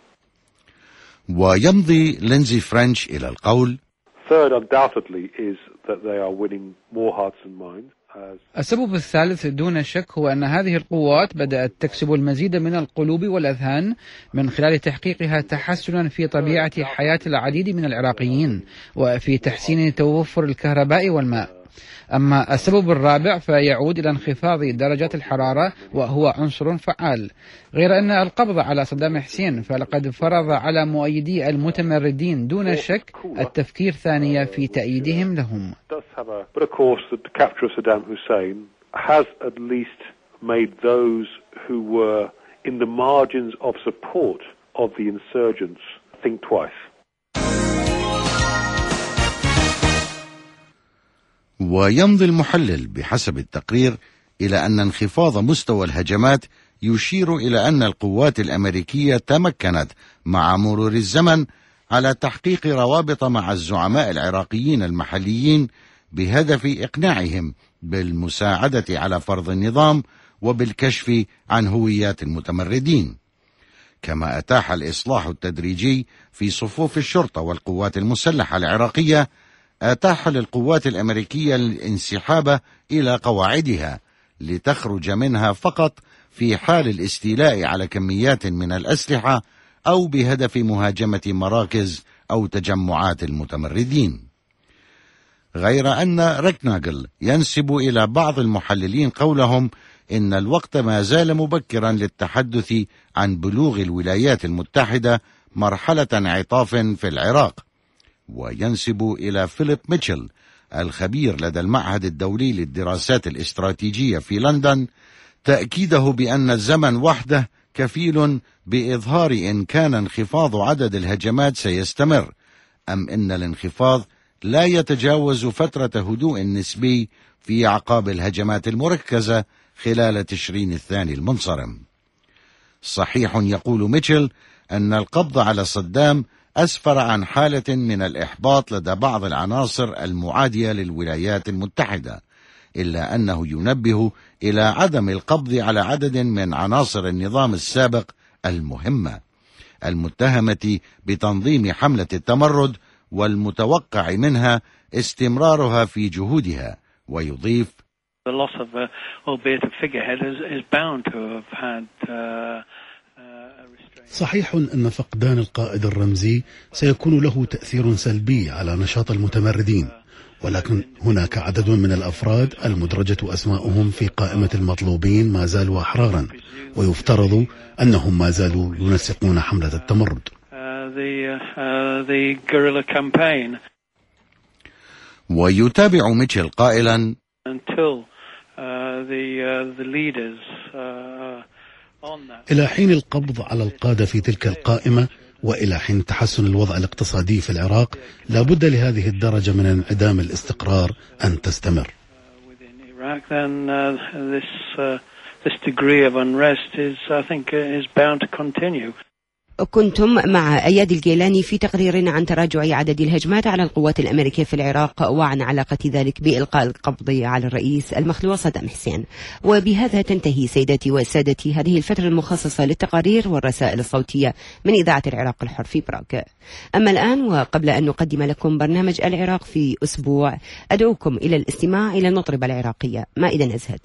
ويمضي لينزي فرنش إلى القول: Third, undoubtedly, is that they are winning more hearts and minds. السبب الثالث دون شك هو أن هذه القوات بدأت تكسب المزيد من القلوب والأذهان من خلال تحقيقها تحسنا في طبيعة حياة العديد من العراقيين وفي تحسين توفر الكهرباء والماء. أما السبب الرابع فيعود إلى انخفاض درجات الحرارة، وهو عنصر فعال، غير أن القبض على صدام حسين فلقد فرض على مؤيدي المتمردين دون شك التفكير ثانية في تأييدهم لهم. But of course the capture of Saddam Hussein has at least made those who were in the margins of support of the insurgents think twice. ويمضي المحلل بحسب التقرير إلى أن انخفاض مستوى الهجمات يشير إلى أن القوات الأمريكية تمكنت مع مرور الزمن على تحقيق روابط مع الزعماء العراقيين المحليين بهدف إقناعهم بالمساعدة على فرض النظام وبالكشف عن هويات المتمردين. كما أتاح الإصلاح التدريجي في صفوف الشرطة والقوات المسلحة العراقية، أتاح للقوات الأمريكية الانسحاب إلى قواعدها لتخرج منها فقط في حال الاستيلاء على كميات من الأسلحة أو بهدف مهاجمة مراكز أو تجمعات المتمردين. غير أن ركناغل ينسب إلى بعض المحللين قولهم إن الوقت ما زال مبكرا للتحدث عن بلوغ الولايات المتحدة مرحلة انعطاف في العراق، وينسب إلى فيليب ميتشل الخبير لدى المعهد الدولي للدراسات الاستراتيجية في لندن تأكيده بأن الزمن وحده كفيل بإظهار إن كان انخفاض عدد الهجمات سيستمر أم إن الانخفاض لا يتجاوز فترة هدوء نسبي في أعقاب الهجمات المركزة خلال تشرين الثاني المنصرم. صحيح يقول ميتشل أن القبض على صدام أسفر عن حالة من الإحباط لدى بعض العناصر المعادية للولايات المتحدة، إلا أنه ينبه إلى عدم القبض على عدد من عناصر النظام السابق المهمة المتهمة بتنظيم حملة التمرد والمتوقع منها استمرارها في جهودها. ويضيف: The loss of a, albeit a figurehead is, is bound to have had uh, صحيح أن فقدان القائد الرمزي سيكون له تأثير سلبي على نشاط المتمردين، ولكن هناك عدد من الأفراد المدرجة أسماؤهم في قائمة المطلوبين ما زالوا أحرارا، ويفترض أنهم ما زالوا ينسقون حملة التمرد. ويتابع ميتشل قائلا: إلى حين القبض على القادة في تلك القائمة وإلى حين تحسن الوضع الاقتصادي في العراق، لا بد لهذه الدرجة من انعدام الاستقرار أن تستمر. كنتم مع أياد الجيلاني في تقرير عن تراجع عدد الهجمات على القوات الأمريكية في العراق وعن علاقة ذلك بإلقاء القبض على الرئيس المخلوع صدام حسين. وبهذا تنتهي سيداتي وسادتي هذه الفترة المخصصة للتقارير والرسائل الصوتية من إذاعة العراق الحر في براغ. أما الآن وقبل أن نقدم لكم برنامج العراق في أسبوع، أدعوكم إلى الاستماع إلى النطربة العراقية مائدة نزهت.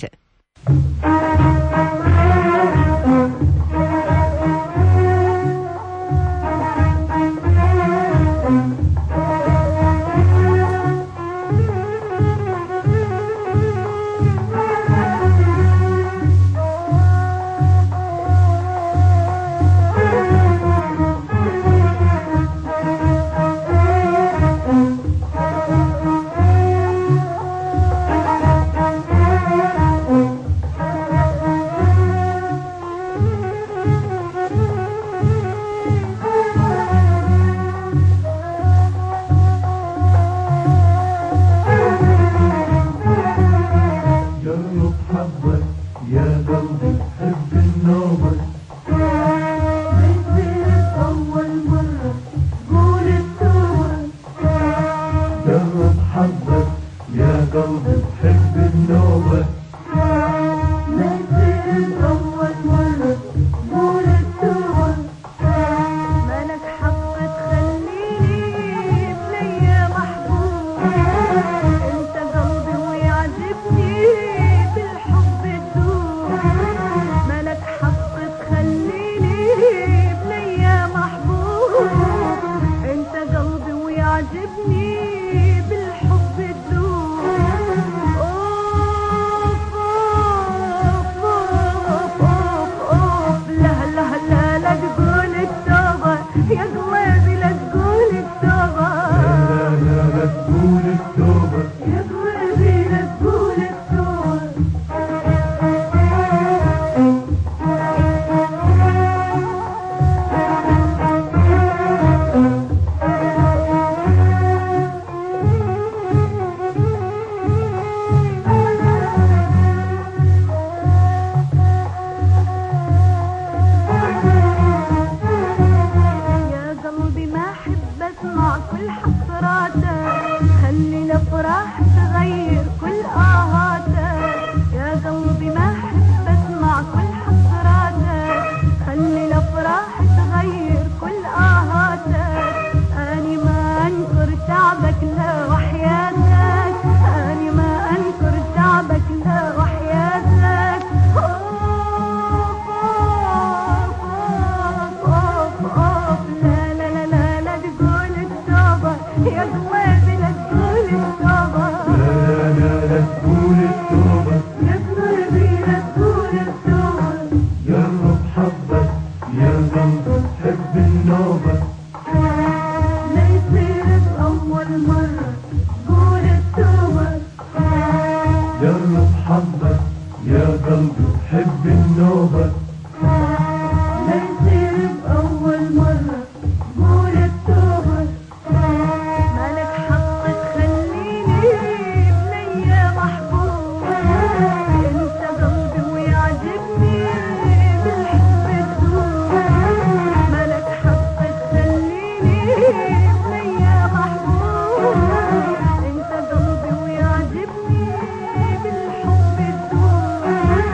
حب النوبة لا يصير بأول مرة قول التوبة جرب حظك يا قلبي وحب النوبة لا يصير بأول مرة قول التوبة مالك حق تخليني بنية محبوب انت قلبي ويعجبني بالحب الدوب مالك حق تخليني بنية محبوب انت قلبي ويعجبني بالحب الدوب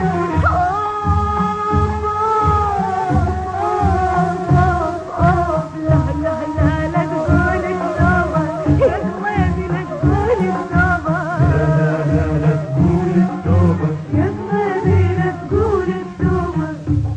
لا لا لا لا تقول التوبة يا قلبي لا تقول التوبة لا لا لا تقول التوبة يا قلبي لا تقول التوبة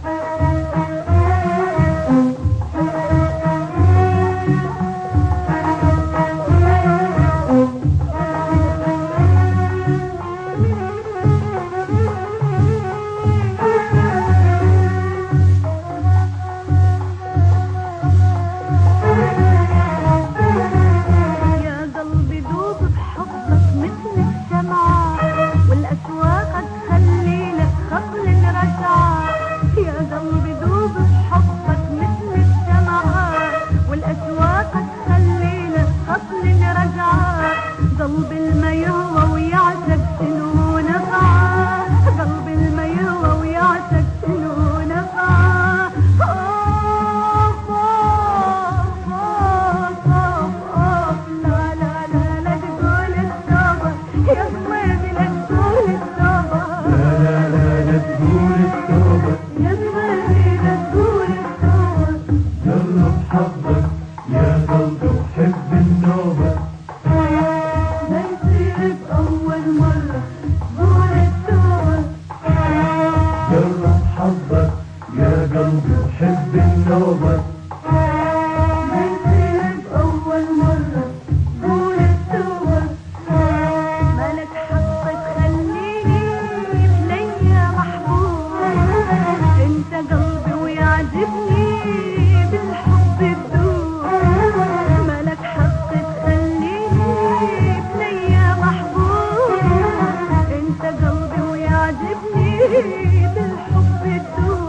يا قلبي دوب بحبك مثل الشمعة والأسواق تخلي لك خطل رجعة يا قلبي دوب بحبك مثل الشمعة والأسواق تخلي لك خطل رجعة قلبي الما يهوى ويعشق شنو نفعه قلبي الما يهوى ويعشق شنو نفعه أوف أوف أوف أوف أوف لا لا لا لا تقول التوبة يا قلبي لا تقول التوبة لا لا لا لا تقول التوبة يا قلبي لا تقول التوبة جرب حظك يا قلبي وحب النوبة لا يصير بأول مرة قول التوبة جرب حظك يا قلبي وحب النوبة لا يصير بأول مرة قول التوبة مالك حق تخليني بنية محبوب انت قلبي ويعجبني بالحب الدوب مالك حق تخليني بنية محبوب انت قلبي ويعجبني بالحب الدوب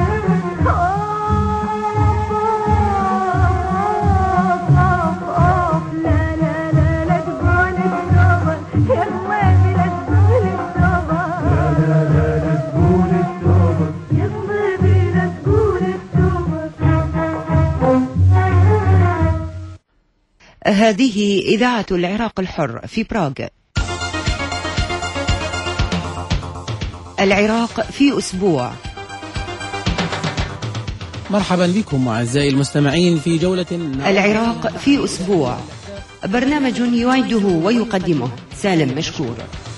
لا لا لا لا تقول التوبة يا قلبي لا تقول التوبة لا لا لا لا تقول التوبة يا قلبي لا تقول التوبة. هذه إذاعة العراق الحر في براغ. العراق في أسبوع. مرحبا بكم أعزائي المستمعين في جولة العراق في أسبوع، برنامج يعده ويقدمه سالم مشكور.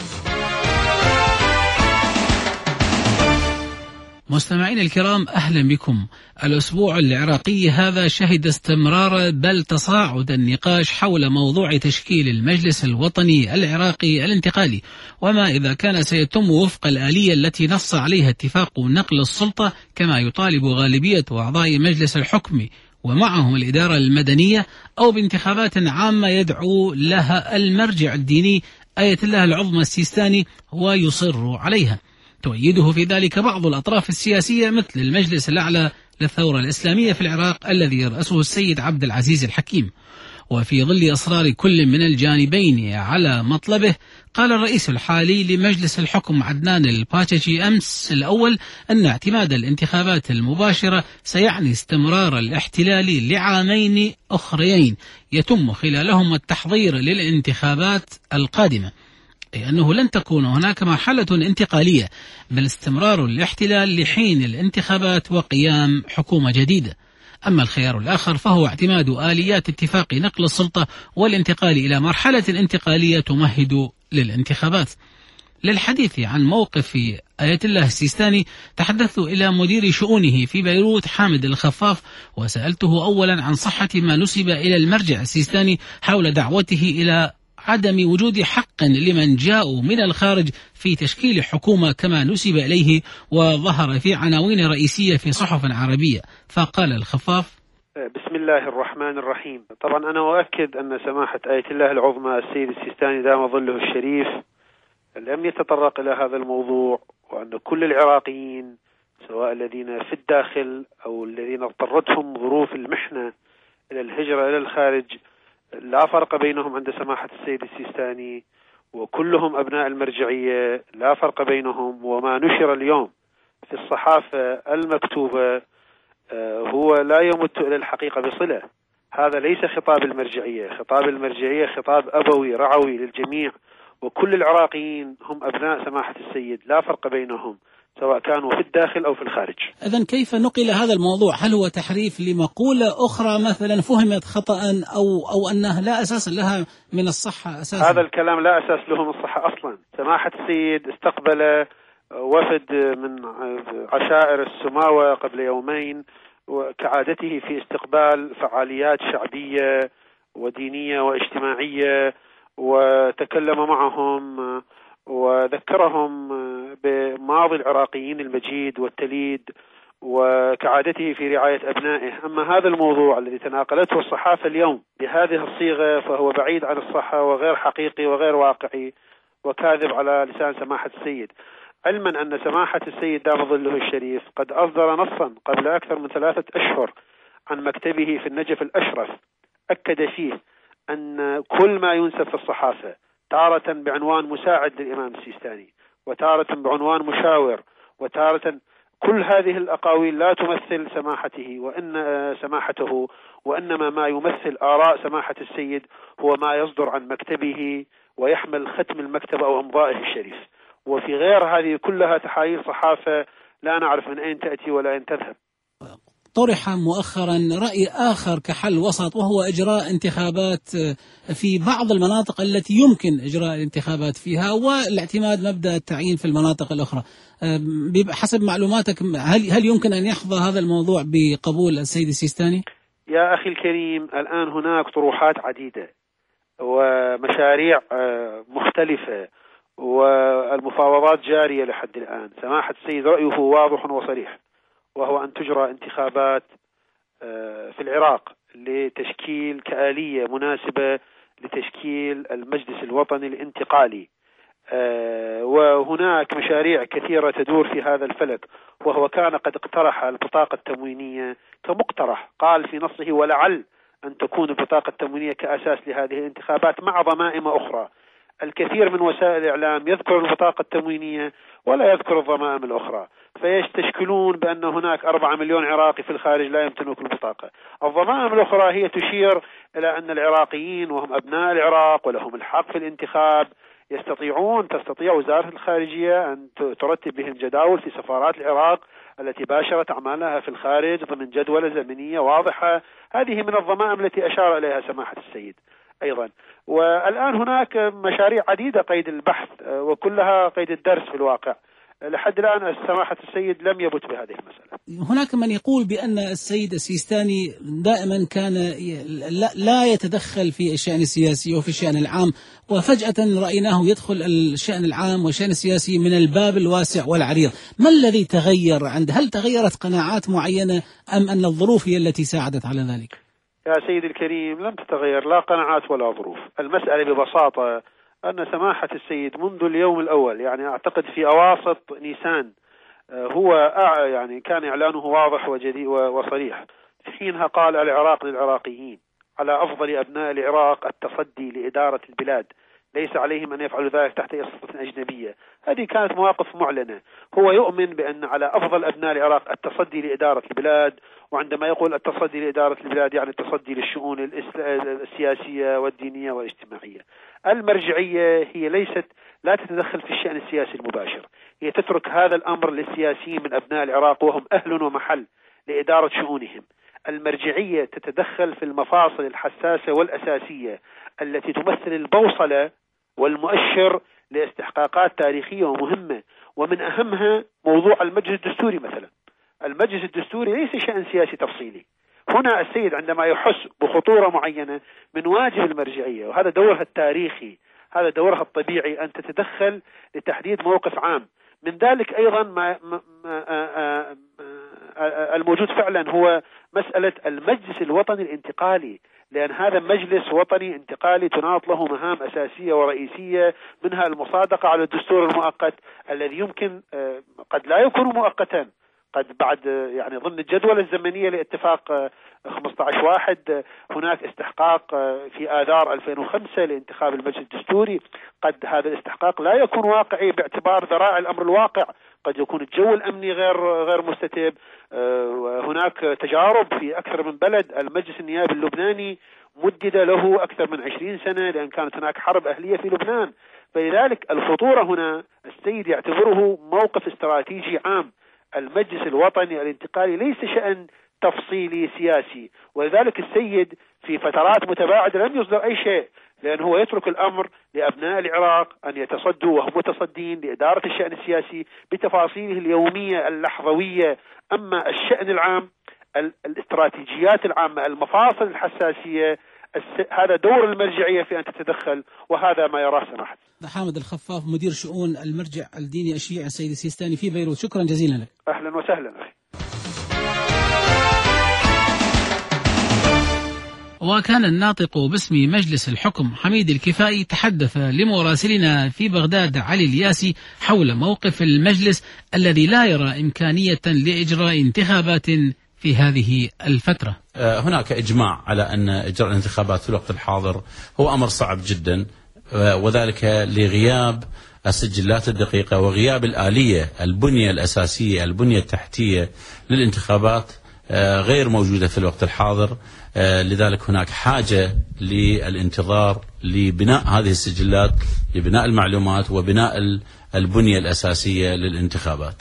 مستمعين الكرام، أهلا بكم. الأسبوع العراقي هذا شهد استمرار بل تصاعد النقاش حول موضوع تشكيل المجلس الوطني العراقي الانتقالي، وما إذا كان سيتم وفق الآلية التي نص عليها اتفاق نقل السلطة كما يطالب غالبية أعضاء مجلس الحكم ومعهم الإدارة المدنية، أو بانتخابات عامة يدعو لها المرجع الديني آية الله العظمى السيستاني ويصر عليها. تؤيده في ذلك بعض الأطراف السياسية مثل المجلس الأعلى للثورة الإسلامية في العراق الذي يرأسه السيد عبد العزيز الحكيم. وفي ظل إصرار كل من الجانبين على مطلبه، قال الرئيس الحالي لمجلس الحكم عدنان الباتشي أمس الأول أن اعتماد الانتخابات المباشرة سيعني استمرار الاحتلال لعامين أخريين يتم خلالهما التحضير للانتخابات القادمة، أي أنه لن تكون هناك مرحلة انتقالية بل استمرار الاحتلال لحين الانتخابات وقيام حكومة جديدة. أما الخيار الآخر فهو اعتماد آليات اتفاق نقل السلطة والانتقال إلى مرحلة انتقالية تمهد للانتخابات. للحديث عن موقف آية الله السيستاني تحدثت إلى مدير شؤونه في بيروت حامد الخفاف، وسألته أولا عن صحة ما نسب إلى المرجع السيستاني حول دعوته إلى عدم وجود حق لمن جاءوا من الخارج في تشكيل حكومة كما نسب إليه وظهر في عناوين رئيسية في صحف عربية. فقال الخفاف: بسم الله الرحمن الرحيم. طبعا أنا أؤكد أن سماحة آية الله العظمى السيد السيستاني دام ظله الشريف لم يتطرق إلى هذا الموضوع، وأن كل العراقيين سواء الذين في الداخل أو الذين اضطرتهم ظروف المحنة إلى الهجرة إلى الخارج لا فرق بينهم عند سماحة السيد السيستاني، وكلهم أبناء المرجعية لا فرق بينهم. وما نشر اليوم في الصحافة المكتوبة هو لا يمت إلى الحقيقة بصلة. هذا ليس خطاب المرجعية، خطاب المرجعية خطاب أبوي رعوي للجميع، وكل العراقيين هم أبناء سماحة السيد لا فرق بينهم سواء كانوا في الداخل أو في الخارج. إذن كيف نقل هذا الموضوع؟ هل هو تحريف لمقولة أخرى مثلا فهمت خطأ أو أو أنها لا أساس لها من الصحة أساسا؟ هذا الكلام لا أساس له من الصحة أصلا. سماحة السيد استقبل وفد من عشائر السماوة قبل يومين، وكعادته في استقبال فعاليات شعبية ودينية واجتماعية، وتكلم معهم وذكرهم بماضي العراقيين المجيد والتليد وكعادته في رعاية أبنائه. أما هذا الموضوع الذي تناقلته الصحافة اليوم بهذه الصيغة فهو بعيد عن الصحة وغير حقيقي وغير واقعي وكاذب على لسان سماحة السيد، علما أن سماحة السيد دام ظله الشريف قد أصدر نصا قبل أكثر من ثلاثة أشهر عن مكتبه في النجف الأشرف أكد فيه أن كل ما ينسب في الصحافة تارة بعنوان مساعد للإمام السيستاني وتارة بعنوان مشاور وتارة، كل هذه الأقاويل لا تمثل سماحته وإن سماحته وإنما ما يمثل آراء سماحة السيد هو ما يصدر عن مكتبه ويحمل ختم المكتب أو أمضائه الشريف. وفي غير هذه كلها تحايل صحافة لا نعرف من أين تأتي ولا أين تذهب. طرح مؤخرا رأي آخر كحل وسط، وهو إجراء انتخابات في بعض المناطق التي يمكن إجراء الانتخابات فيها والاعتماد مبدأ التعيين في المناطق الأخرى. حسب معلوماتك هل هل يمكن أن يحظى هذا الموضوع بقبول السيد السيستاني؟ يا أخي الكريم، الآن هناك طروحات عديدة ومشاريع مختلفة والمفاوضات جارية لحد الآن. سماحة السيد رأيه واضح وصريح، وهو أن تجرى انتخابات في العراق لتشكيل كآلية مناسبة لتشكيل المجلس الوطني الانتقالي. وهناك مشاريع كثيرة تدور في هذا الفلك، وهو كان قد اقترح البطاقة التموينية كمقترح، قال في نصه ولعل أن تكون البطاقة التموينية كأساس لهذه الانتخابات مع ضمائم أخرى. الكثير من وسائل الإعلام يذكر البطاقة التموينية ولا يذكر الضمائم الأخرى، فيستشكلون بأن هناك أربعة مليون عراقي في الخارج لا يمتلك البطاقة. الضمائم الأخرى هي تشير إلى أن العراقيين وهم أبناء العراق ولهم الحق في الانتخاب يستطيعون تستطيع وزارة الخارجية أن ترتب بهم جداول في سفارات العراق التي باشرت أعمالها في الخارج ضمن جدولة زمنية واضحة. هذه من الضمائم التي أشار إليها سماحة السيد أيضا. والآن هناك مشاريع عديدة قيد البحث وكلها قيد الدرس في الواقع. لحد الآن سماحة السيد لم يبت بهذه المسألة. هناك من يقول بأن السيد السيستاني دائما كان لا يتدخل في الشأن السياسي وفي الشأن العام، وفجأة رأيناه يدخل الشأن العام والشأن السياسي من الباب الواسع والعريض. ما الذي تغير عنده؟ هل تغيرت قناعات معينة أم أن الظروف هي التي ساعدت على ذلك؟ يا سيدي الكريم، لم تتغير لا قناعات ولا ظروف. المسألة ببساطة أن سماحة السيد منذ اليوم الأول، يعني أعتقد في أواسط نيسان، هو يعني كان إعلانه واضح وجدي وصريح، في حينها قال العراق للعراقيين، على أفضل أبناء العراق التصدي لإدارة البلاد، ليس عليهم أن يفعلوا ذلك تحت سلطة أجنبية. هذه كانت مواقف معلنة. هو يؤمن بأن على أفضل أبناء العراق التصدي لإدارة البلاد، وعندما يقول التصدي لإدارة البلاد يعني التصدي للشؤون السياسية والدينية والاجتماعية. المرجعية هي ليست لا تتدخل في الشأن السياسي المباشر، هي تترك هذا الأمر للسياسيين من أبناء العراق وهم أهل ومحل لإدارة شؤونهم. المرجعية تتدخل في المفاصل الحساسة والأساسية التي تمثل البوصلة والمؤشر لاستحقاقات تاريخية ومهمة، ومن أهمها موضوع المجلس الدستوري مثلا. المجلس الدستوري ليس شأن سياسي تفصيلي. هنا السيد عندما يحس بخطورة معينة من واجب المرجعية، وهذا دورها التاريخي، هذا دورها الطبيعي، أن تتدخل لتحديد موقف عام. من ذلك أيضا ما الموجود فعلا هو مسألة المجلس الوطني الانتقالي، لأن هذا مجلس وطني انتقالي تناط له مهام أساسية ورئيسية، منها المصادقة على الدستور المؤقت الذي يمكن قد لا يكون مؤقتا، قد بعد يعني ضمن الجدولة الزمنية لاتفاق خمسة عشر واحد هناك استحقاق في آذار ألفين وخمسة لانتخاب المجلس الدستوري، قد هذا الاستحقاق لا يكون واقعي باعتبار ذرائع الأمر الواقع، قد يكون الجو الأمني غير غير مستتب. هناك تجارب في أكثر من بلد، المجلس النيابي اللبناني مدد له أكثر من عشرين سنة لأن كانت هناك حرب أهلية في لبنان، فلذلك الخطورة هنا السيد يعتبره موقف استراتيجي عام. المجلس الوطني الانتقالي ليس شأن تفصيلي سياسي، ولذلك السيد في فترات متباعدة لم يصدر أي شيء، لأنه هو يترك الأمر لأبناء العراق أن يتصدوا وهم متصدين لإدارة الشأن السياسي بتفاصيله اليومية اللحظوية. أما الشأن العام، الاستراتيجيات العامة، المفاصل الحساسية، هذا دور المرجعية في أن تتدخل، وهذا ما يراه سماحة حامد الخفاف مدير شؤون المرجع الديني الشيعي السيد السيستاني في بيروت، شكرا جزيلا لك. أهلا وسهلا أخي. وكان الناطق باسم مجلس الحكم حميد الكفائي تحدث لمراسلنا في بغداد علي الياسي حول موقف المجلس الذي لا يرى إمكانية لإجراء انتخابات في هذه الفترة. هناك إجماع على أن إجراء الانتخابات في الوقت الحاضر هو أمر صعب جدا، وذلك لغياب السجلات الدقيقة وغياب الآلية، البنية الأساسية، البنية التحتية للانتخابات غير موجودة في الوقت الحاضر. لذلك هناك حاجة للانتظار لبناء هذه السجلات، لبناء المعلومات وبناء البنية الأساسية للانتخابات.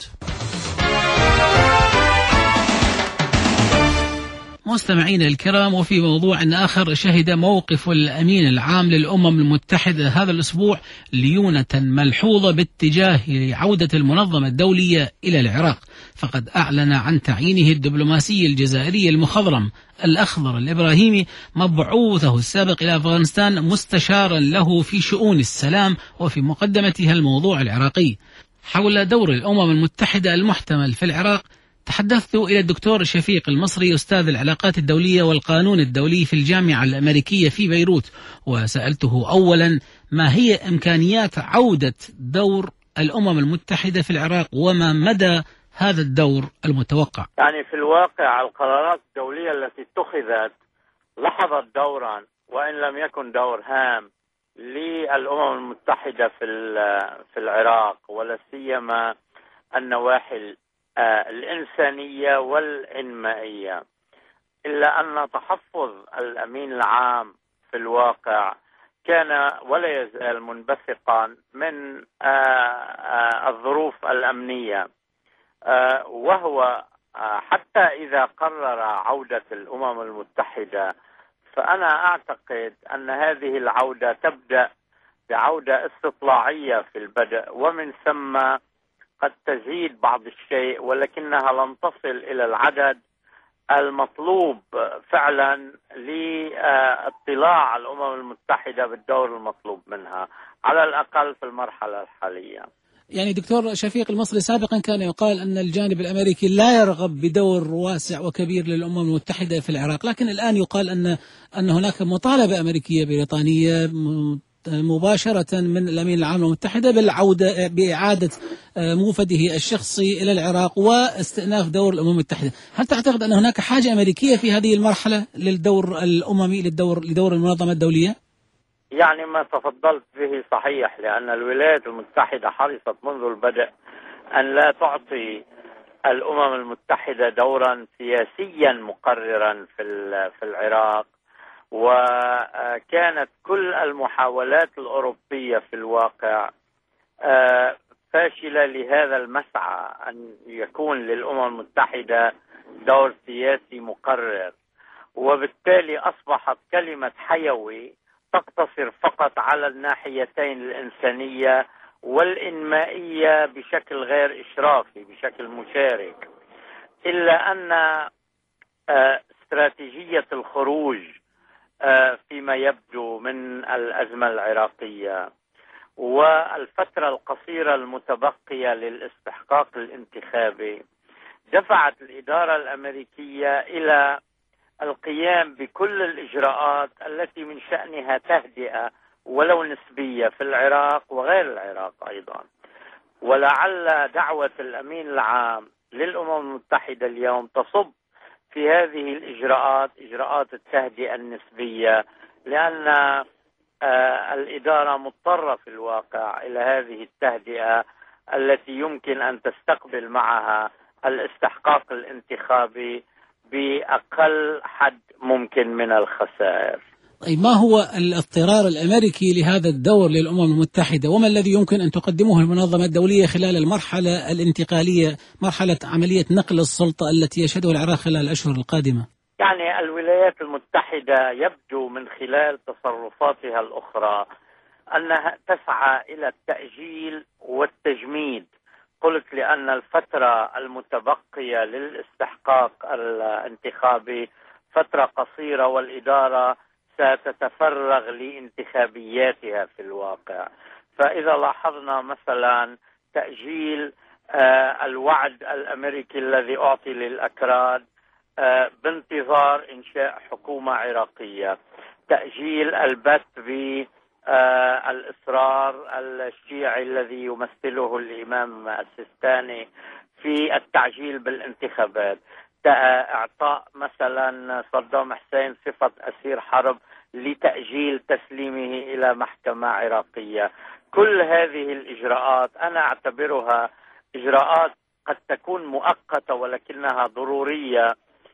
مستمعين الكرام، وفي موضوع آخر، شهد موقف الأمين العام للأمم المتحدة هذا الأسبوع ليونة ملحوظة باتجاه عودة المنظمة الدولية إلى العراق، فقد أعلن عن تعيينه الدبلوماسي الجزائري المخضرم الأخضر الإبراهيمي مبعوثه السابق إلى أفغانستان مستشارا له في شؤون السلام، وفي مقدمتها الموضوع العراقي. حول دور الأمم المتحدة المحتمل في العراق تحدثت إلى الدكتور شفيق المصري أستاذ العلاقات الدولية والقانون الدولي في الجامعة الأمريكية في بيروت، وسألته أولا ما هي إمكانيات عودة دور الأمم المتحدة في العراق وما مدى هذا الدور المتوقع. يعني في الواقع القرارات الدولية التي اتخذت لحظت دورا وإن لم يكن دور هام للأمم المتحدة في في العراق، ولا سيما النواحي الإنسانية والإنمائية، إلا أن تحفظ الأمين العام في الواقع كان ولا يزال منبثقا من الظروف الأمنية، وهو حتى إذا قرر عودة الأمم المتحدة فأنا أعتقد أن هذه العودة تبدأ بعودة استطلاعية في البدء، ومن ثم قد تزيد بعض الشيء، ولكنها لن تصل إلى العدد المطلوب فعلا لاطلاع الأمم المتحدة بالدور المطلوب منها، على الأقل في المرحلة الحالية. يعني دكتور شفيق المصري، سابقا كان يقال أن الجانب الأمريكي لا يرغب بدور واسع وكبير للأمم المتحدة في العراق، لكن الآن يقال أن أن هناك مطالبة أمريكية بريطانية مباشرة من الأمين العام المتحدة بالعودة بإعادة موفده الشخصي إلى العراق واستئناف دور الأمم المتحدة. هل تعتقد أن هناك حاجة أمريكية في هذه المرحلة للدور الأممي للدور لدور المنظمة الدولية؟ يعني ما تفضلت به صحيح، لأن الولايات المتحدة حرصت منذ البدء أن لا تعطي الأمم المتحدة دورا سياسيا مقررا في في العراق، وكانت كل المحاولات الأوروبية في الواقع فاشلة لهذا المسعى أن يكون للأمم المتحدة دور سياسي مقرر، وبالتالي أصبحت كلمة حيوي تقتصر فقط على الناحيتين الإنسانية والإنمائية بشكل غير إشرافي، بشكل مشارك، إلا أن استراتيجية الخروج فيما يبدو من الأزمة العراقية والفترة القصيرة المتبقية للاستحقاق الانتخابي دفعت الإدارة الأمريكية إلى القيام بكل الإجراءات التي من شأنها تهدئة ولو نسبية في العراق وغير العراق أيضا. ولعل دعوة الأمين العام للأمم المتحدة اليوم تصب في هذه الإجراءات، إجراءات التهدئة النسبية، لأن آه الإدارة مضطرة في الواقع إلى هذه التهدئة التي يمكن أن تستقبل معها الاستحقاق الانتخابي بأقل حد ممكن من الخسائر. طيب ما هو الاضطرار الأمريكي لهذا الدور للأمم المتحدة، وما الذي يمكن أن تقدمه المنظمة الدولية خلال المرحلة الانتقالية، مرحلة عملية نقل السلطة التي يشهدها العراق خلال الأشهر القادمة؟ يعني الولايات المتحدة يبدو من خلال تصرفاتها الأخرى أنها تسعى إلى التأجيل والتجميد. قلت لأن الفترة المتبقية للاستحقاق الانتخابي فترة قصيرة، والإدارة ستتفرغ لانتخابياتها في الواقع. فإذا لاحظنا مثلا تأجيل آه الوعد الأمريكي الذي أعطي للأكراد آه بانتظار إنشاء حكومة عراقية، تأجيل البت بالإصرار الشيعي الذي يمثله الإمام السيستاني في التعجيل بالانتخابات، إعطاء مثلا صدام حسين صفة أسير حرب لتأجيل تسليمه إلى محكمة عراقية. كل هذه الإجراءات أنا أعتبرها إجراءات قد تكون مؤقتة ولكنها ضرورية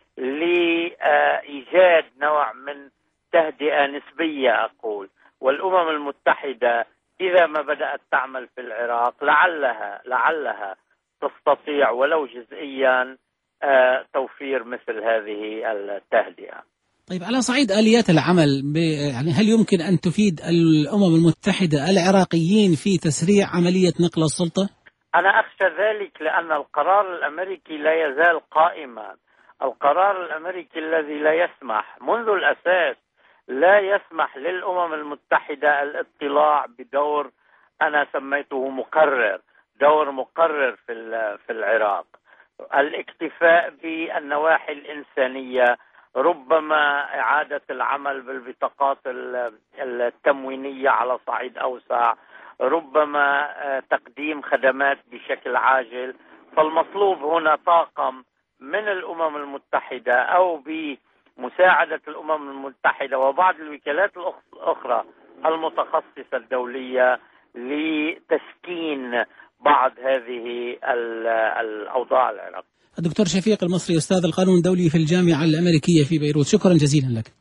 لإيجاد نوع من تهدئة نسبية أقول. والأمم المتحدة إذا ما بدأت تعمل في العراق لعلها لعلها تستطيع ولو جزئيا توفير مثل هذه التهدئة. طيب على صعيد آليات العمل، يعني هل يمكن أن تفيد الأمم المتحدة العراقيين في تسريع عملية نقل السلطة؟ أنا أخشى ذلك، لأن القرار الأمريكي لا يزال قائما. القرار الأمريكي الذي لا يسمح منذ الأساس لا يسمح للأمم المتحدة الاطلاع بدور أنا سميته مقرر، دور مقرر في في العراق. الاكتفاء بالنواحي الإنسانية، ربما إعادة العمل بالبطاقات التموينية على صعيد أوسع، ربما تقديم خدمات بشكل عاجل. فالمطلوب هنا طاقم من الأمم المتحدة أو بمساعدة الأمم المتحدة وبعض الوكالات الأخرى المتخصصة الدولية لتسكين بعض هذه الأوضاع العراقية. الدكتور شفيق المصري، أستاذ القانون الدولي في الجامعة الأمريكية في بيروت، شكرا جزيلا لك.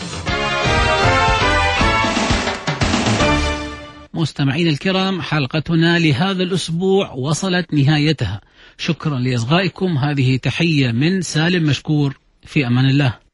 مستمعين الكرام، حلقتنا لهذا الأسبوع وصلت نهايتها. شكرا لإصغائكم. هذه تحية من سالم مشكور، في أمان الله.